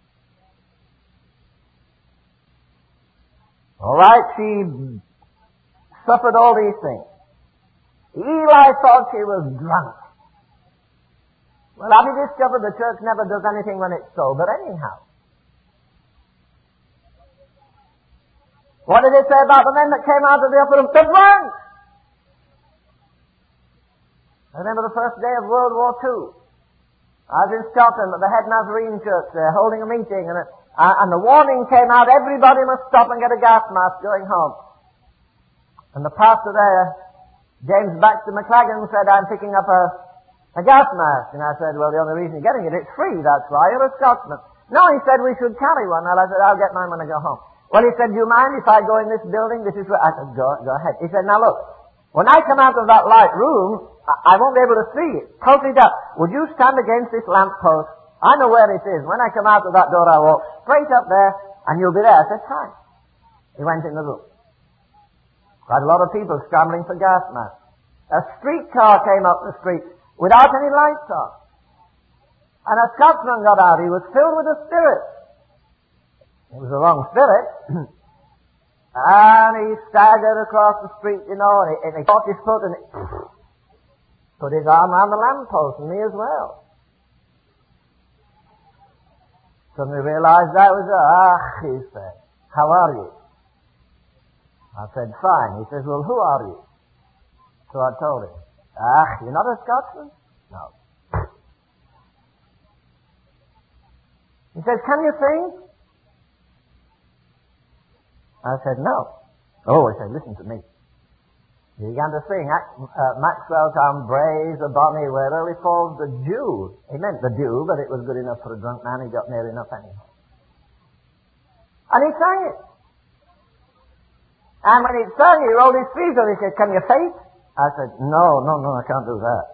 Alright, she suffered all these things. Eli thought she was drunk. Well, have you discovered the church never does anything when it's sober anyhow? What did it say about the men that came out of the upper room? The drunk! I remember the first day of World War Two. I was in Scotland at the Head Nazarene Church there, holding a meeting, and, it, uh, and the warning came out, everybody must stop and get a gas mask going home. And the pastor there, James Baxter McLagan, said, I'm picking up a, a gas mask. And I said, well, the only reason you're getting it, it's free, that's why, you're a Scotsman. No, he said, we should carry one. And I said, I'll get mine when I go home. Well, he said, do you mind if I go in this building? This is where I said, go, go ahead. He said, now look, when I come out of that light room, I, I won't be able to see it. Totally dark. Would you stand against this lamp post? I know where it is. When I come out of that door, I walk straight up there, and you'll be there. I said, fine. He went in the room. Quite a lot of people scrambling for gas masks. A streetcar came up the street without any lights on. And a Scotsman got out. He was filled with the Spirit. It was the wrong spirit. And he staggered across the street, you know, and he, and he caught his foot and he put his arm around the lamppost, and me as well. Suddenly realized I was, ah, he said, how are you? I said, fine. He says, well, who are you? So I told him, ah, you're not a Scotsman? No. He says, can you sing? I said, no. Oh, he said, listen to me. He began to sing, uh, Maxwell come braes a bonny where early falls the dew. He meant the dew, but it was good enough for a drunk man. He got near enough anyhow. And he sang it. And when he sang, he rolled his sleeves up. He said, can you faint? I said, no, no, no, I can't do that.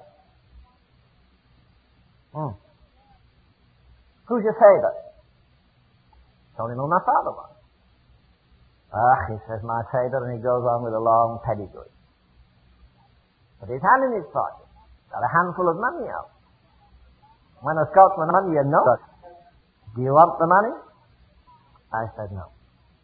Hmm. Who's your favourite? Told him who my father was. Ah, he says, my favourite, and he goes on with a long pedigree. Put his hand in his pocket, got a handful of money out. When a Scotsman money, you know, do you want the money? I said, no.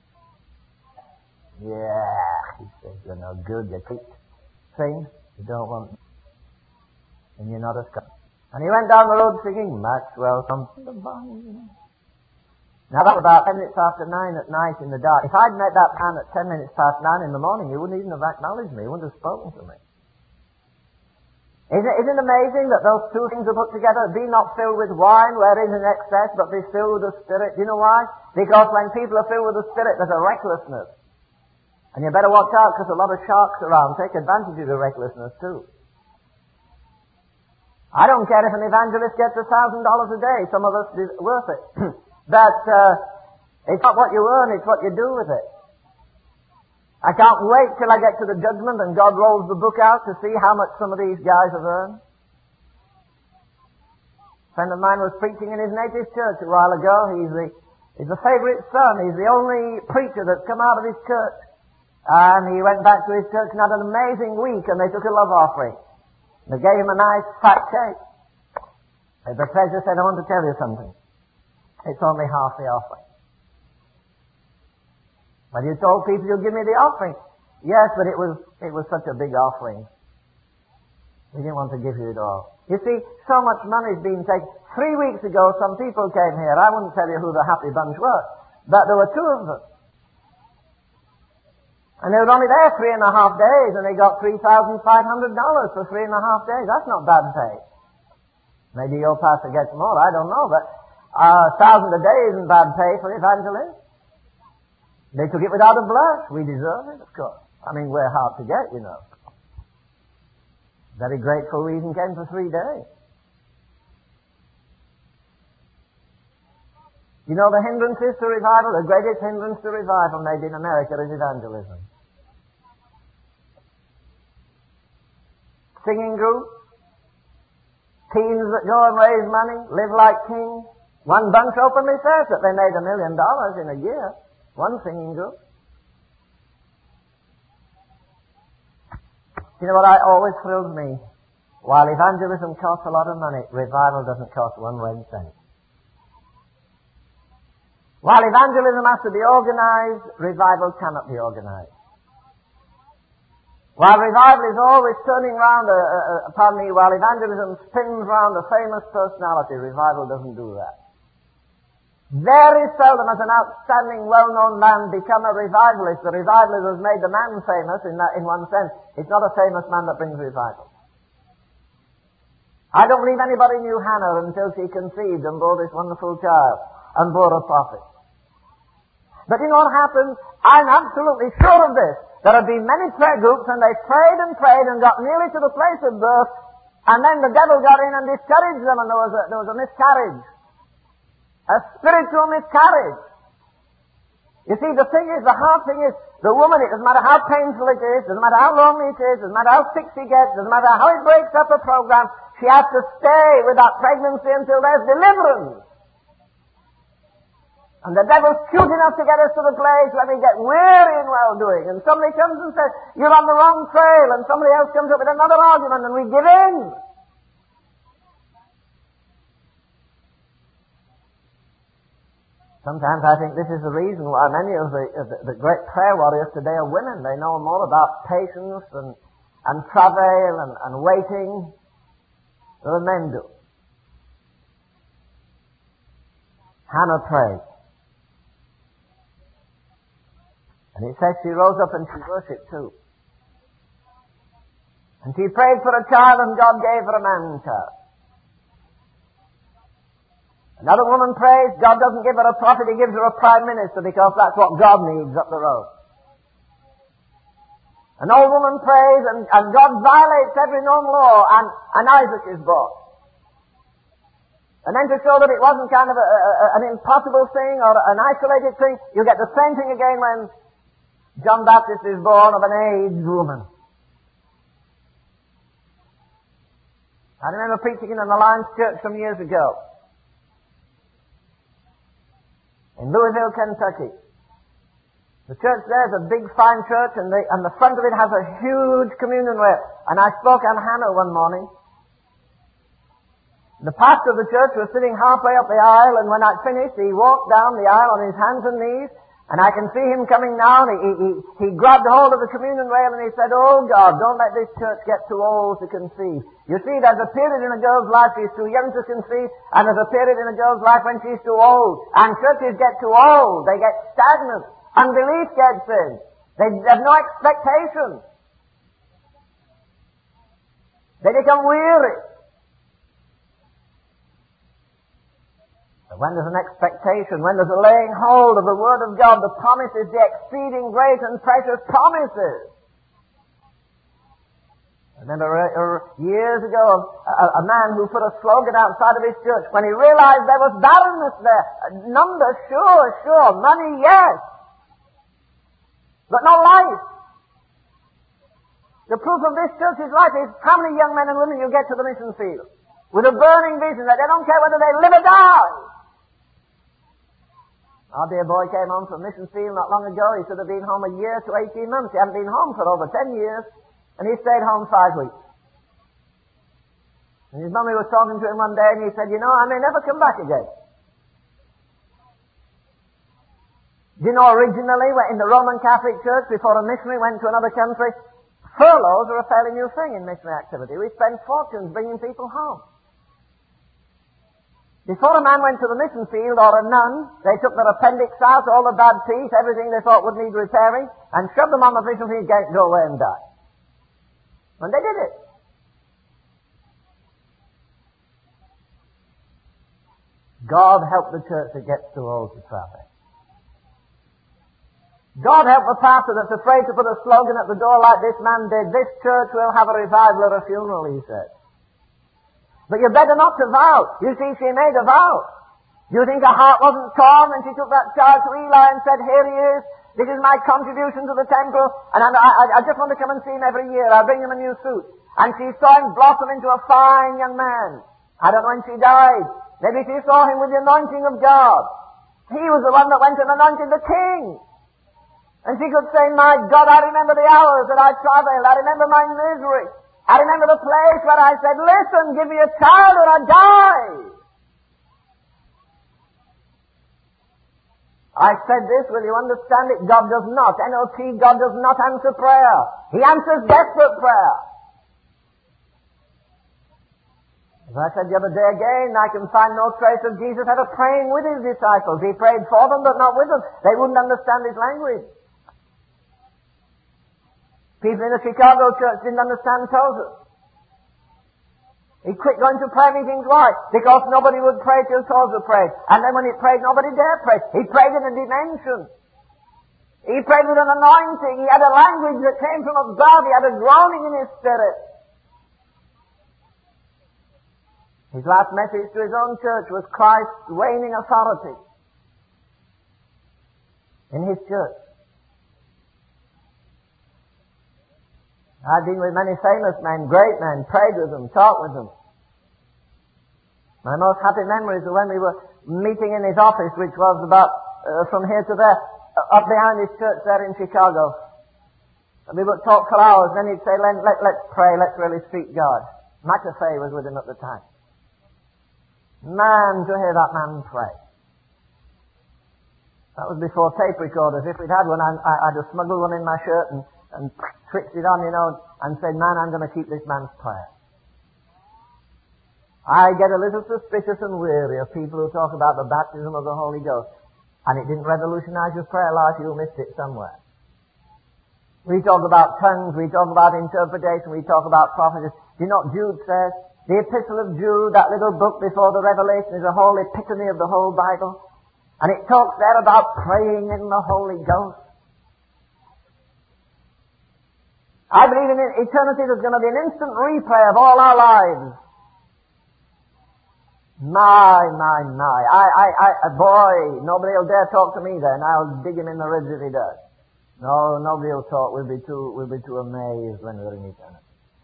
Yeah, he says, you're no good, you keep saying, you don't want it. And you're not a Scotsman. And he went down the road singing, Maxwell, come to the bonny. Now that was about ten minutes after nine at night in the dark. If I'd met that man at ten minutes past nine in the morning, he wouldn't even have acknowledged me. He wouldn't have spoken to me. Isn't it, isn't it amazing that those two things are put together? Be not filled with wine wherein is an excess, but be filled with the Spirit. Do you know why? Because when people are filled with the Spirit, there's a recklessness. And you better watch out because a lot of sharks around take advantage of the recklessness too. I don't care if an evangelist gets a thousand dollars a day. Some of us is worth it. But uh, it's not what you earn, it's what you do with it. I can't wait till I get to the judgment and God rolls the book out to see how much some of these guys have earned. A friend of mine was preaching in his native church a while ago. He's the, He's a favourite son. He's the only preacher that's come out of his church. And he went back to his church and had an amazing week, and they took a love offering. They gave him a nice fat cake. And the treasurer said, I want to tell you something. It's only half the offering. But you told people you'll give me the offering. Yes, but it was, it was such a big offering. We didn't want to give you it all. You see, so much money's been taken. Three weeks ago, some people came here. I wouldn't tell you who the happy bunch were, but there were two of them. And they were only there three and a half days, and they got three thousand five hundred dollars for three and a half days. That's not bad pay. Maybe your pastor gets more, I don't know, but a thousand a day isn't bad pay for evangelists. They took it without a blush. We deserve it, of course. I mean, we're hard to get, you know. Very grateful we even came for three days. You know the hindrances to revival? The greatest hindrance to revival maybe in America is evangelism. Singing groups, teens that go and raise money, live like kings. One bunch openly says that they made a million dollars in a year. One singing group. You know what I always thrills me? While evangelism costs a lot of money, revival doesn't cost one red cent. While evangelism has to be organized, revival cannot be organized. While revival is always turning round, uh, uh, pardon me, while evangelism spins round a famous personality, revival doesn't do that. Very seldom has an outstanding, well-known man become a revivalist. The revivalist has made the man famous in that, in one sense. It's not a famous man that brings revival. I don't believe anybody knew Hannah until she conceived and bore this wonderful child and bore a prophet. But you know what happened? I'm absolutely sure of this. There have been many prayer groups and they prayed and prayed and got nearly to the place of birth, and then the devil got in and discouraged them, and there was a, there was a miscarriage. A spiritual miscarriage. You see, the thing is, the hard thing is, the woman, it doesn't matter how painful it is, doesn't matter how lonely it is, doesn't matter how sick she gets, doesn't matter how it breaks up a program, she has to stay with that pregnancy until there's deliverance. And the devil's cute enough to get us to the place where we get weary in well-doing, and somebody comes and says, you're on the wrong trail, and somebody else comes up with another argument, and we give in. Sometimes I think this is the reason why many of the, of the, the great prayer warriors today are women. They know more about patience and, and travail and, and waiting than men do. Hannah prayed. And it says she rose up and she worshipped too. And she prayed for a child and God gave her a man child. Another woman prays, God doesn't give her a prophet, He gives her a prime minister because that's what God needs up the road. An old woman prays and, and God violates every known law and, and Isaac is born. And then to show that it wasn't kind of a, a, an impossible thing or an isolated thing, you get the same thing again when John Baptist is born of an aged woman. I remember preaching in an Alliance church some years ago in Louisville, Kentucky. The church there is a big, fine church, and the, and the front of it has a huge communion rail. And I spoke on Hannah one morning. The pastor of the church was sitting halfway up the aisle, and when I finished, he walked down the aisle on his hands and knees, and I can see him coming down. He, he, he grabbed hold of the communion rail and he said, oh God, don't let this church get too old to conceive. You see, there's a period in a girl's life she's too young to conceive, and there's a period in a girl's life when she's too old. And churches get too old. They get stagnant. Unbelief gets in. They have no expectation. They become weary. But when there's an expectation, when there's a laying hold of the Word of God, the promises, the exceeding great and precious promises. I remember uh, years ago a, a man who put a slogan outside of his church when he realized there was barrenness there. Numbers, sure, sure. Money, yes. But no life. The proof of this church's life is how many young men and women you get to the mission field with a burning vision that they don't care whether they live or die. Our dear boy came home from mission field not long ago. He should have been home a year to eighteen months. He hadn't been home for over ten years, and he stayed home five weeks. And his mummy was talking to him one day, and he said, you know, I may never come back again. Do you know, originally, in the Roman Catholic Church, before a missionary went to another country, furloughs are a fairly new thing in missionary activity. We spend fortunes bringing people home. Before a man went to the mission field or a nun, they took their appendix out, all the bad teeth, everything they thought would need repairing, and shoved them on the mission field gate and go away and die. And they did it. God help the church that gets too old to travel. God help the pastor that's afraid to put a slogan at the door like this man did. This church will have a revival or a funeral, he said. But you better not to vow. You see, she made a vow. Do you think her heart wasn't torn when she took that child to Eli and said, here he is, this is my contribution to the temple, and I, I, I just want to come and see him every year. I'll bring him a new suit. And she saw him blossom into a fine young man. I don't know when she died. Maybe she saw him with the anointing of God. He was the one that went and anointed the king. And she could say, my God, I remember the hours that I traveled. I remember my misery. I remember the place where I said, listen, give me a child or I die. I said this, will you understand it? God does not, N O T, God does not answer prayer. He answers desperate prayer. As I said the other day again, I can find no trace of Jesus ever praying with his disciples. He prayed for them, but not with them. They wouldn't understand his language. People in the Chicago church didn't understand Tozer. He quit going to prayer meetings. Why? Because nobody would pray till Tozer prayed. And then when he prayed, nobody dared pray. He prayed in a dimension. He prayed with an anointing. He had a language that came from above. He had a groaning in his spirit. His last message to his own church was Christ's reigning authority in his church. I've been with many famous men, great men, prayed with them, talked with them. My most happy memories are when we were meeting in his office, which was about uh, from here to there, uh, up behind his church there in Chicago. And we would talk for hours, and then he'd say, let, let, let's pray, let's really seek God. McAfee was with him at the time. Man, to hear that man pray. That was before tape recorders. If we'd had one, I, I, I'd have smuggled one in my shirt and, and switched it on, you know, and said, man, I'm going to keep this man's prayer. I get a little suspicious and weary of people who talk about the baptism of the Holy Ghost, and it didn't revolutionize your prayer life, you missed it somewhere. We talk about tongues, we talk about interpretation, we talk about prophecy. Do you know what Jude says? The Epistle of Jude, that little book before the Revelation, is a whole epitome of the whole Bible. And it talks there about praying in the Holy Ghost. I believe in eternity there's going to be an instant replay of all our lives. My, my, my. I, I, I, boy, nobody will dare talk to me then. I'll dig him in the ribs if he does. No, nobody will talk. We'll be too, we'll be too amazed when we're in eternity.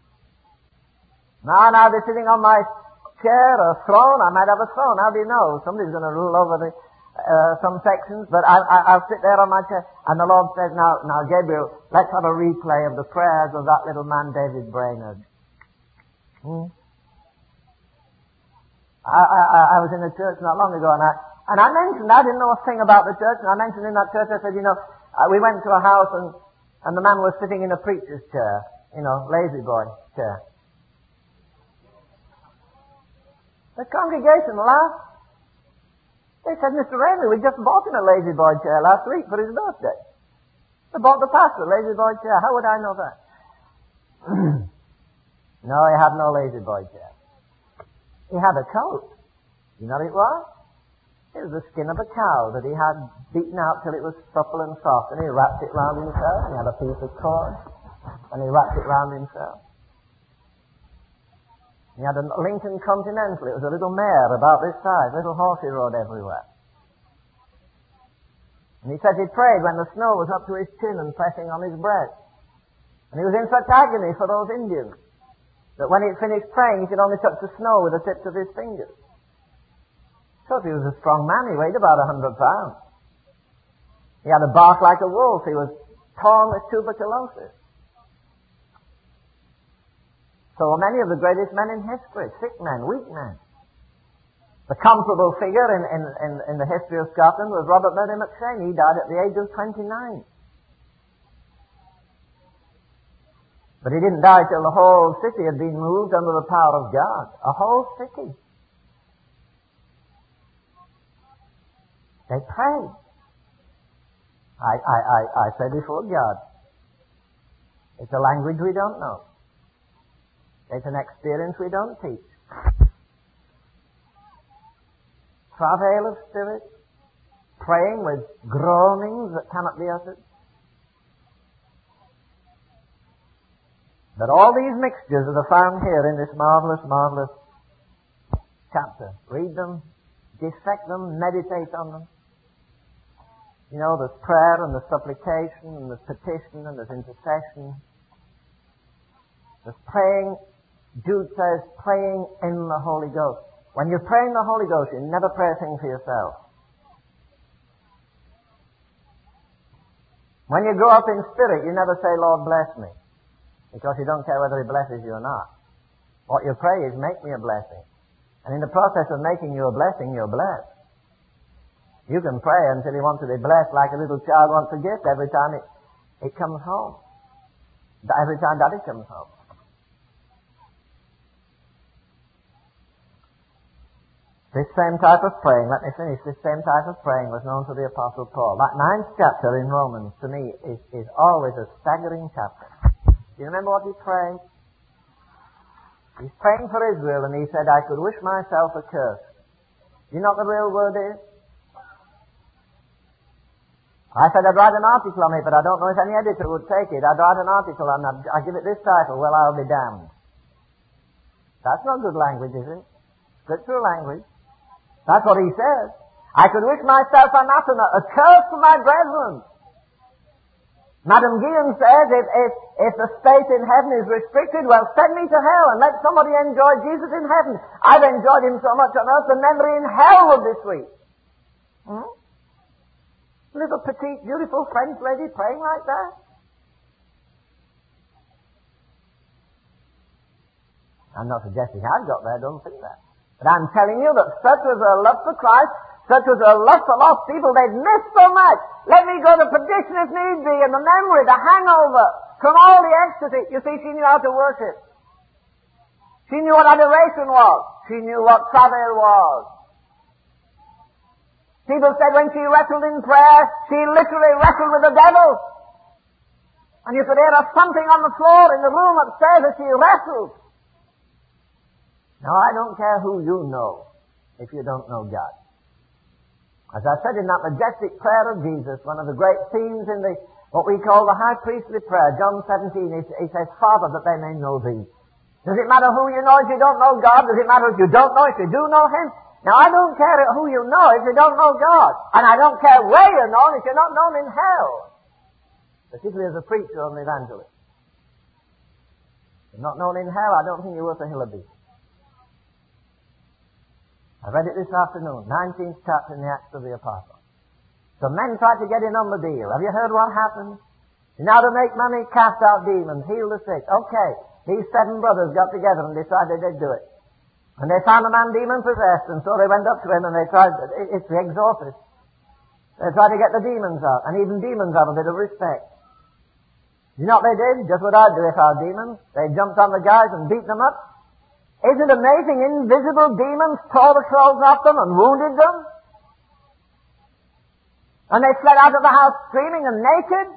Now, now, I'll be sitting on my chair or throne. I might have a throne. How do you know? Somebody's going to rule over the, uh, some sections, but I, I, I'll sit there on my chair. And the Lord says, now, now, Gabriel, let's have a replay of the prayers of that little man, David Brainerd. Hmm? I, I, I was in a church not long ago, and I, and I mentioned, I didn't know a thing about the church, and I mentioned in that church, I said, you know, uh, we went to a house, and, and the man was sitting in a preacher's chair, you know, lazy boy chair. The congregation laughed. They said, Mister Raymond, we just bought him a lazy boy chair last week for his birthday. They bought the pastor a lazy boy chair. How would I know that? No, he had no lazy boy chair. He had a coat. You know what it was? It was the skin of a cow that he had beaten out till it was supple and soft, and he wrapped it round himself, and he had a piece of cord, and he wrapped it round himself. He had a Lincoln Continental. It was a little mare about this size, little horse he rode everywhere. And he said he prayed when the snow was up to his chin and pressing on his breast. And he was in such agony for those Indians that when he finished praying, he could only touch the snow with the tips of his fingers. Because he was a strong man, he weighed about a hundred pounds. He had a bark like a wolf. He was torn with tuberculosis. So were many of the greatest men in history, sick men, weak men. The comparable figure in, in, in, in the history of Scotland was Robert Murray McShane. He died at the age of twenty-nine. But he didn't die till the whole city had been moved under the power of God. A whole city. They prayed. I, I, I, I say before God, it's a language we don't know. It's an experience we don't teach. Travail of spirit, praying with groanings that cannot be uttered. But all these mixtures are found here in this marvelous, marvelous chapter. Read them, dissect them, meditate on them. You know, there's prayer and there's supplication and there's petition and there's intercession. There's praying. Jude says, praying in the Holy Ghost. When you pray in the Holy Ghost, you never pray a thing for yourself. When you grow up in spirit, you never say, Lord, bless me. Because you don't care whether He blesses you or not. What you pray is, make me a blessing. And in the process of making you a blessing, you're blessed. You can pray until you want to be blessed like a little child wants a gift every time it, it comes home. Every time Daddy comes home. This same type of praying, let me finish, this same type of praying was known to the Apostle Paul. That ninth chapter in Romans, to me, is, is always a staggering chapter. Do you remember what he prayed? He's praying for Israel, and he said, I could wish myself accursed. Do you know what the real word is? I said I'd write an article on it, but I don't know if any editor would take it. I'd write an article and I'd, I'd give it this title, Well, I'll Be Damned. That's not good language, is it? Scriptural language. That's what he says. I could wish myself anathema, a curse to my brethren. Madam Guillen says, if, if, if the space in heaven is restricted, well, send me to hell and let somebody enjoy Jesus in heaven. I've enjoyed Him so much on earth, the memory in hell would be sweet. Hmm? Little petite, beautiful French lady praying like that. I'm not suggesting I've got there, don't think that. But I'm telling you that such was their love for Christ, such was their love for lost people, they'd missed so much. Let me go to perdition if need be, and the memory, the hangover from all the ecstasy. You see, she knew how to worship. She knew what adoration was. She knew what travail was. People said when she wrestled in prayer, she literally wrestled with the devil. And you could hear her thumping on the floor in the room upstairs as she wrestled. Now, I don't care who you know if you don't know God. As I said in that majestic prayer of Jesus, one of the great themes in the what we call the high priestly prayer, John seventeen, he, he says, Father, that they may know Thee. Does it matter who you know if you don't know God? Does it matter if you don't know if you do know Him? Now, I don't care who you know if you don't know God. And I don't care where you're known if you're not known in hell. Particularly as a preacher or an evangelist. If you're not known in hell, I don't think you're worth a hill of beans. I read it this afternoon, nineteenth chapter in the Acts of the Apostles. So men tried to get in on the deal. Have you heard what happened? You know, to make money, cast out demons, heal the sick. Okay, these seven brothers got together and decided they'd do it. And they found a man demon-possessed, and so they went up to him and they tried, it's the exorcist. They tried to get the demons out, and even demons have a bit of respect. You know what they did? Just what I'd do if I were demons. They jumped on the guys and beat them up. Isn't it amazing? Invisible demons tore the clothes off them and wounded them. And they fled out of the house screaming and naked.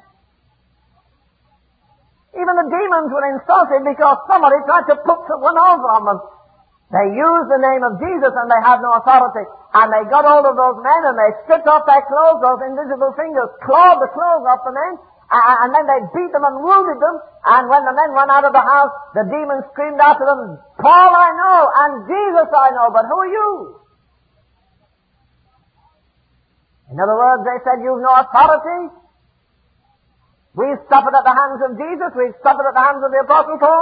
Even the demons were insulted because somebody tried to put one over on them. They used the name of Jesus and they had no authority. And they got hold of those men and they stripped off their clothes, those invisible fingers, clawed the clothes off the men. And then they beat them and wounded them. And when the men went out of the house, the demons screamed after them, Paul I know, and Jesus I know, but who are you? In other words, they said, you've no authority. We've suffered at the hands of Jesus. We've suffered at the hands of the Apostle Paul.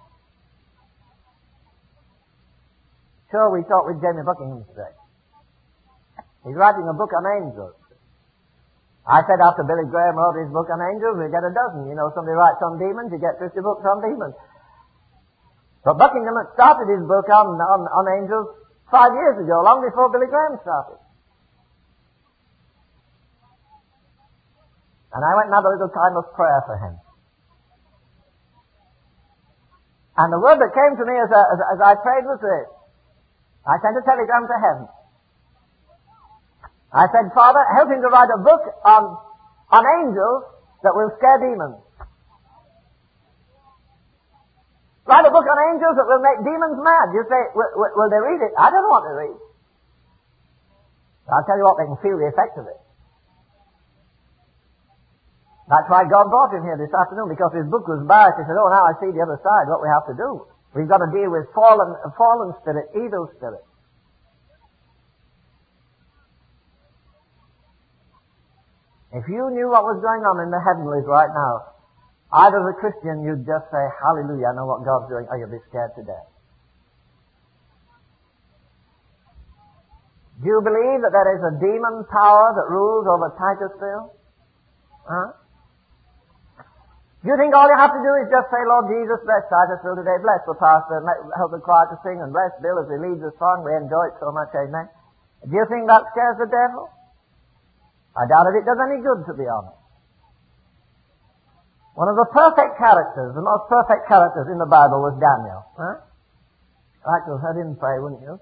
Sure, we talked with Jamie Buckingham today. He's writing a book on angels. I said after Billy Graham wrote his book on angels, we get a dozen. You know, somebody writes on demons, you get fifty books on demons. But Buckingham had started his book on, on, on angels five years ago, long before Billy Graham started. And I went and had a little time of prayer for him. And the word that came to me as, a, as, as I prayed was this. I sent a telegram to heaven. I said, Father, help him to write a book on, on angels that will scare demons. Write a book on angels that will make demons mad. You say, will, will, will they read it? I don't know what they read. I'll tell you what, they can feel the effect of it. That's why God brought him here this afternoon, because his book was biased. He said, oh, now I see the other side, what we have to do. We've got to deal with fallen, fallen spirit, evil spirit. If you knew what was going on in the heavenlies right now, either as a Christian, you'd just say, hallelujah, I know what God's doing, or you'd be scared to death. Do you believe that there is a demon power that rules over Titusville? Huh? Do you think all you have to do is just say, Lord Jesus, bless Titusville today, bless the pastor, help the choir to sing, and bless Bill as he leads the song, we enjoy it so much, amen? Do you think that scares the devil? I doubt if it does any good, to be honest. One of the perfect characters, the most perfect characters in the Bible was Daniel. Huh? I'd like to have heard him pray, wouldn't you?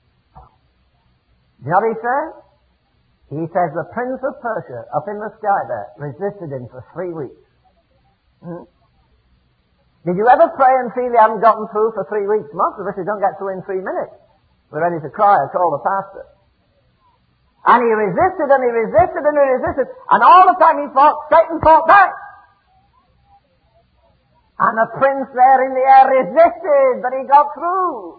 Do you know what he says? He says the Prince of Persia, up in the sky there, resisted him for three weeks. Hmm? Did you ever pray and feel you haven't gotten through for three weeks? Most of us, you don't get through in three minutes. We're ready to cry or call the pastor. And he resisted and he resisted and he resisted. And all the time he fought, Satan fought back. And the prince there in the air resisted, but he got through.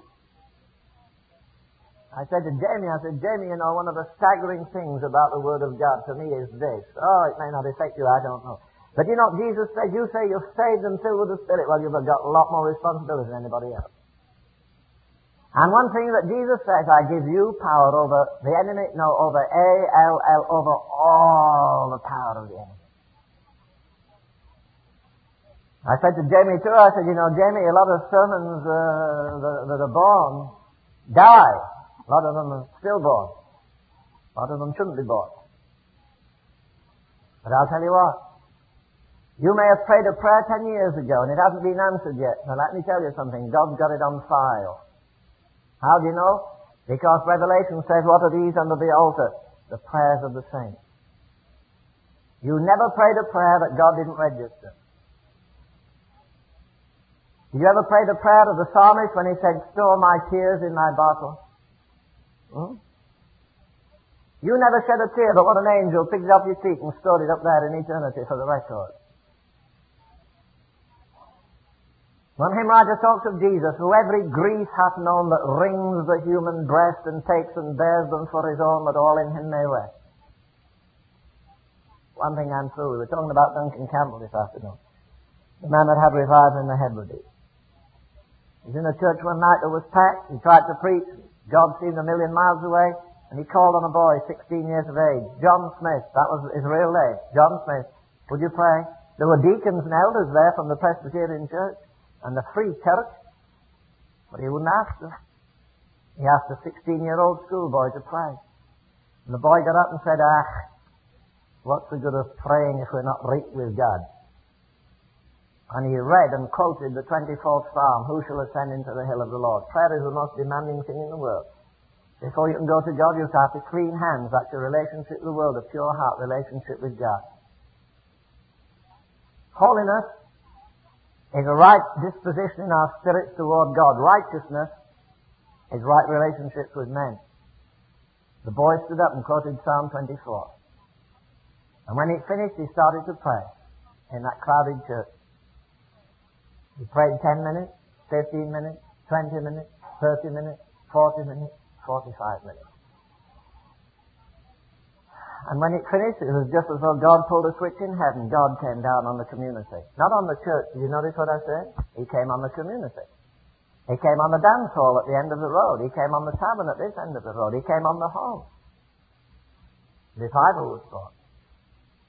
I said to Jamie, I said, Jamie, you know, one of the staggering things about the Word of God to me is this. Oh, it may not affect you, I don't know. But you know, Jesus said, you say you're saved and filled with the Spirit. Well, you've got a lot more responsibility than anybody else. And one thing that Jesus says, I give you power over the enemy, no, over A L L, over all the power of the enemy. I said to Jamie too, I said, you know, Jamie, a lot of sermons uh, that, that are born die. A lot of them are stillborn. A lot of them shouldn't be born. But I'll tell you what. You may have prayed a prayer ten years ago and it hasn't been answered yet. Now let me tell you something. God's got it on file. How do you know? Because Revelation says, what are these under the altar? The prayers of the saints. You never prayed a prayer that God didn't register. Did you ever pray the prayer of the psalmist when he said, store my tears in thy bottle? Hmm? You never shed a tear, but what an angel picked it up your cheek and stored it up there in eternity for the record. One hymn writer talks of Jesus, who every grief hath known that wrings the human breast and takes and bears them for his own, that all in him may rest. One thing I'm through. We were talking about Duncan Campbell this afternoon. The man that had revival in the Hebrides. He was in a church one night that was packed. He tried to preach. God seemed a million miles away. And he called on a boy, sixteen years of age. John Smith. That was his real name. John Smith. Would you pray? There were deacons and elders there from the Presbyterian Church and the Free Church. But he wouldn't ask them. He asked a sixteen-year-old schoolboy to pray. And the boy got up and said, ah, what's the good of praying if we're not right with God? And he read and quoted the twenty-fourth Psalm, who shall ascend into the hill of the Lord? Prayer is the most demanding thing in the world. Before you can go to God, you have to have to clean hands. That's your relationship with the world, a pure heart relationship with God. Holiness is a right disposition in our spirits toward God. Righteousness is right relationships with men. The boy stood up and quoted Psalm twenty-four. And when he finished, he started to pray in that crowded church. He prayed ten minutes, fifteen minutes, twenty minutes, thirty minutes, forty minutes, forty-five minutes. And when it finished, it was just as though God pulled a switch in heaven. God came down on the community. Not on the church. Did you notice what I said? He came on the community. He came on the dance hall at the end of the road. He came on the tavern at this end of the road. He came on the home. Revival was born.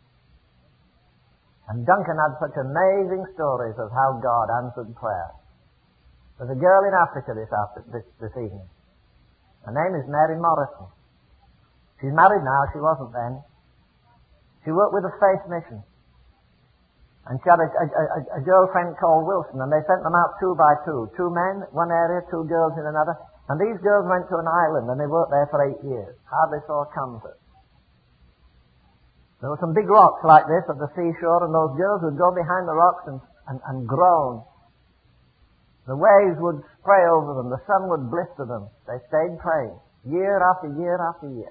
And Duncan had such amazing stories of how God answered prayer. There's a girl in Africa this, after, this, this evening. Her name is Mary Morrison. She's married now, she wasn't then. She worked with the Faith Mission. And she had a, a, a, a girlfriend called Wilson, and they sent them out two by two. Two men, one area, two girls in another. And these girls went to an island, and they worked there for eight years. Hardly saw a comfort. There were some big rocks like this at the seashore, and those girls would go behind the rocks and, and, and groan. The waves would spray over them. The sun would blister them. They stayed praying, year after year after year.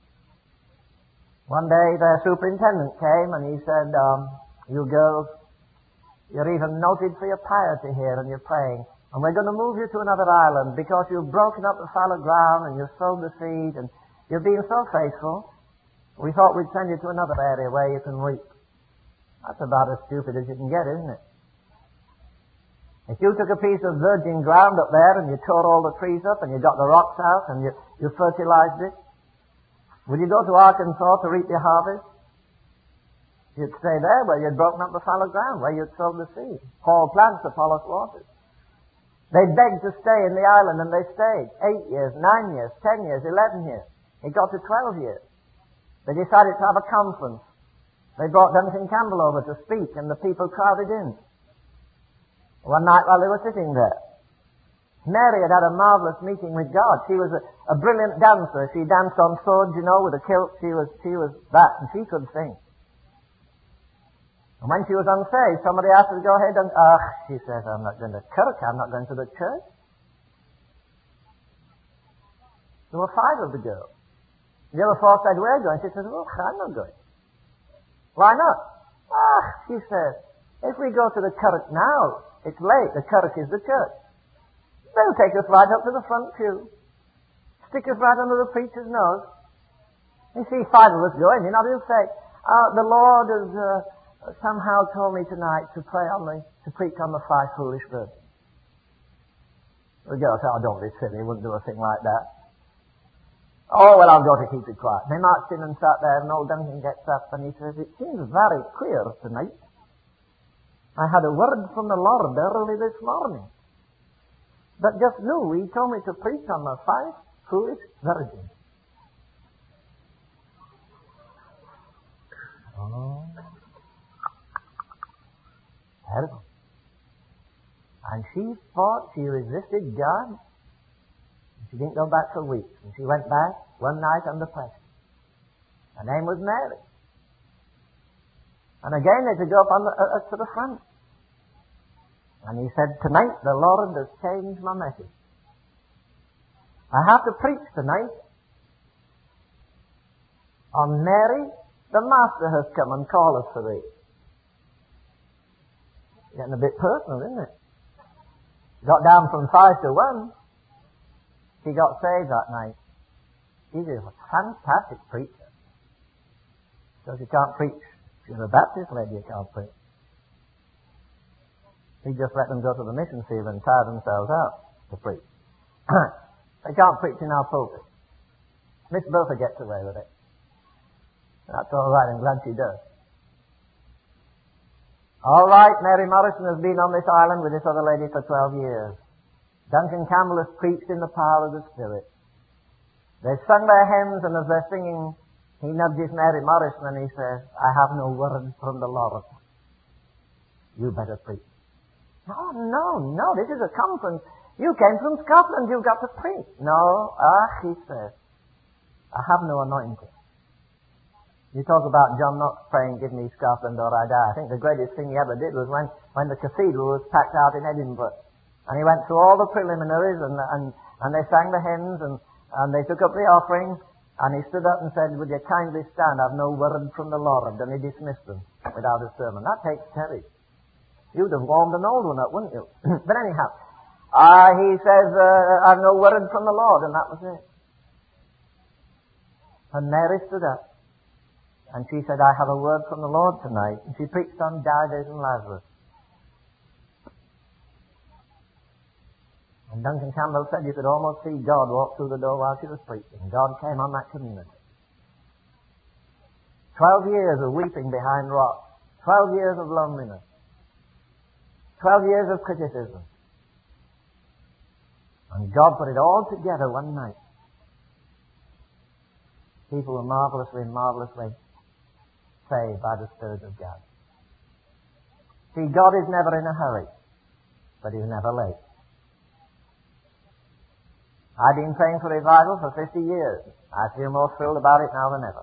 One day their superintendent came and he said, um, you girls, you're even noted for your piety here and your praying. And we're going to move you to another island because you've broken up the fallow ground and you've sowed the seed and you've been so faithful. We thought we'd send you to another area where you can reap. That's about as stupid as you can get, isn't it? If you took a piece of virgin ground up there and you tore all the trees up and you got the rocks out and you, you fertilized it, would you go to Arkansas to reap your harvest? You'd stay there where you'd broken up the fallow ground, where you'd sowed the seed. Paul plants, Apollos waters. They begged to stay in the island and they stayed. Eight years, nine years, ten years, eleven years. It got to twelve years. They decided to have a conference. They brought Duncan Campbell over to speak and the people crowded in. One night while they were sitting there, Mary had had a marvelous meeting with God. She was a, a brilliant dancer. She danced on swords, you know, with a kilt. She was, she was that, and she could sing. And when she was on stage, somebody asked her to go ahead and, ah, she says, I'm not going to church. I'm not going to the church. There were five of the girls. The other four said, we're going. She says, well, I'm not going. Why not? Ah, she says, if we go to the church now, it's late. The church is the church. They'll take us right up to the front pew. Stick us right under the preacher's nose. You see five of us going, you know, they'll say, uh, the Lord has uh, somehow told me tonight to pray on the, to preach on the five foolish virgins. The girl said, oh, don't be silly. He wouldn't do a thing like that. Oh, well, I'll go to keep it quiet. They marched in and sat there, and old Duncan gets up and he says, it seems very queer tonight. I had a word from the Lord early this morning. But just now, he told me to preach on the five foolish virgins. Oh. Terrible. And she fought, she resisted God. She didn't go back for weeks. And she went back one night under pressure. Her name was Mary. And again they had to go up on the, uh, to the front. And he said, tonight the Lord has changed my message. I have to preach tonight on Mary, the Master has come and called us for thee. Getting a bit personal, isn't it? Got down from five to one. She got saved that night. She's a fantastic preacher. Because you can't preach. If you're a Baptist lady, you can't preach. He just let them go to the mission field and tire themselves out to preach. They can't preach in our pulpit. Miss Bertha gets away with it. That's all right. I'm glad she does. All right, Mary Morrison has been on this island with this other lady for twelve years. Duncan Campbell has preached in the power of the Spirit. They've sung their hymns, and as they're singing, he nudges Mary Morrison and he says, I have no word from the Lord. You better preach. No, no, no, this is a conference. You came from Scotland, you've got to preach. No, ah, he says, I have no anointing. You talk about John Knox praying, give me Scotland or I die. I think the greatest thing he ever did was when, when the cathedral was packed out in Edinburgh. And he went through all the preliminaries and, and, and they sang the hymns and, and they took up the offering and he stood up and said, would you kindly stand? I've no word from the Lord. And he dismissed them without a sermon. That takes courage. You'd have warmed an old one up, wouldn't you? But anyhow, uh, he says, uh, I've no word from the Lord, and that was it. And Mary stood up and she said, I have a word from the Lord tonight. And she preached on Dives and Lazarus. And Duncan Campbell said you could almost see God walk through the door while she was preaching. God came on that community. Twelve years of weeping behind rocks. Twelve years of loneliness. Twelve years of criticism. And God put it all together one night. People were marvelously, marvelously saved by the Spirit of God. See, God is never in a hurry, but He's never late. I've been praying for revival for fifty years. I feel more thrilled about it now than ever.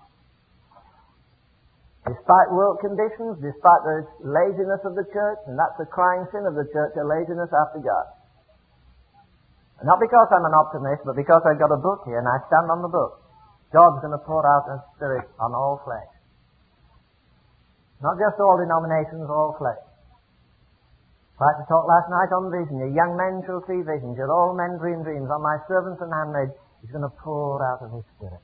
Despite world conditions, despite the laziness of the church, and that's the crying sin of the church, a laziness after God. Not because I'm an optimist, but because I've got a book here and I stand on the book. God's going to pour out His Spirit on all flesh. Not just all denominations, all flesh. Like to talk last night on vision. Your young men shall see visions. Your old men dream dreams. On my servants and handmaids, He's going to pour out of His Spirit.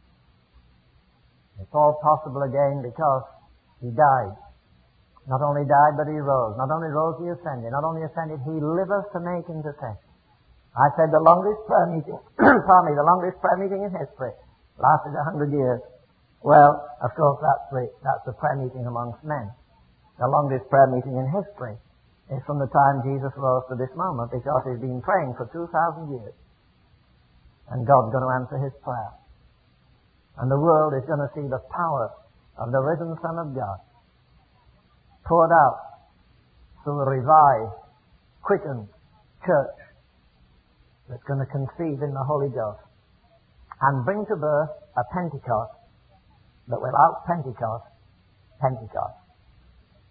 It's all possible again because He died. Not only died, but He rose. Not only rose, He ascended. Not only ascended, He liveth to make intercession. I said the longest prayer meeting, pardon me, the longest prayer meeting in history lasted a hundred years. Well, of course, that's the, that's the prayer meeting amongst men. The longest prayer meeting in history is from the time Jesus rose to this moment, because He's been praying for two thousand years. And God's going to answer His prayer. And the world is going to see the power of the risen Son of God poured out through a revived, quickened church that's going to conceive in the Holy Ghost and bring to birth a Pentecost that without Pentecost, Pentecost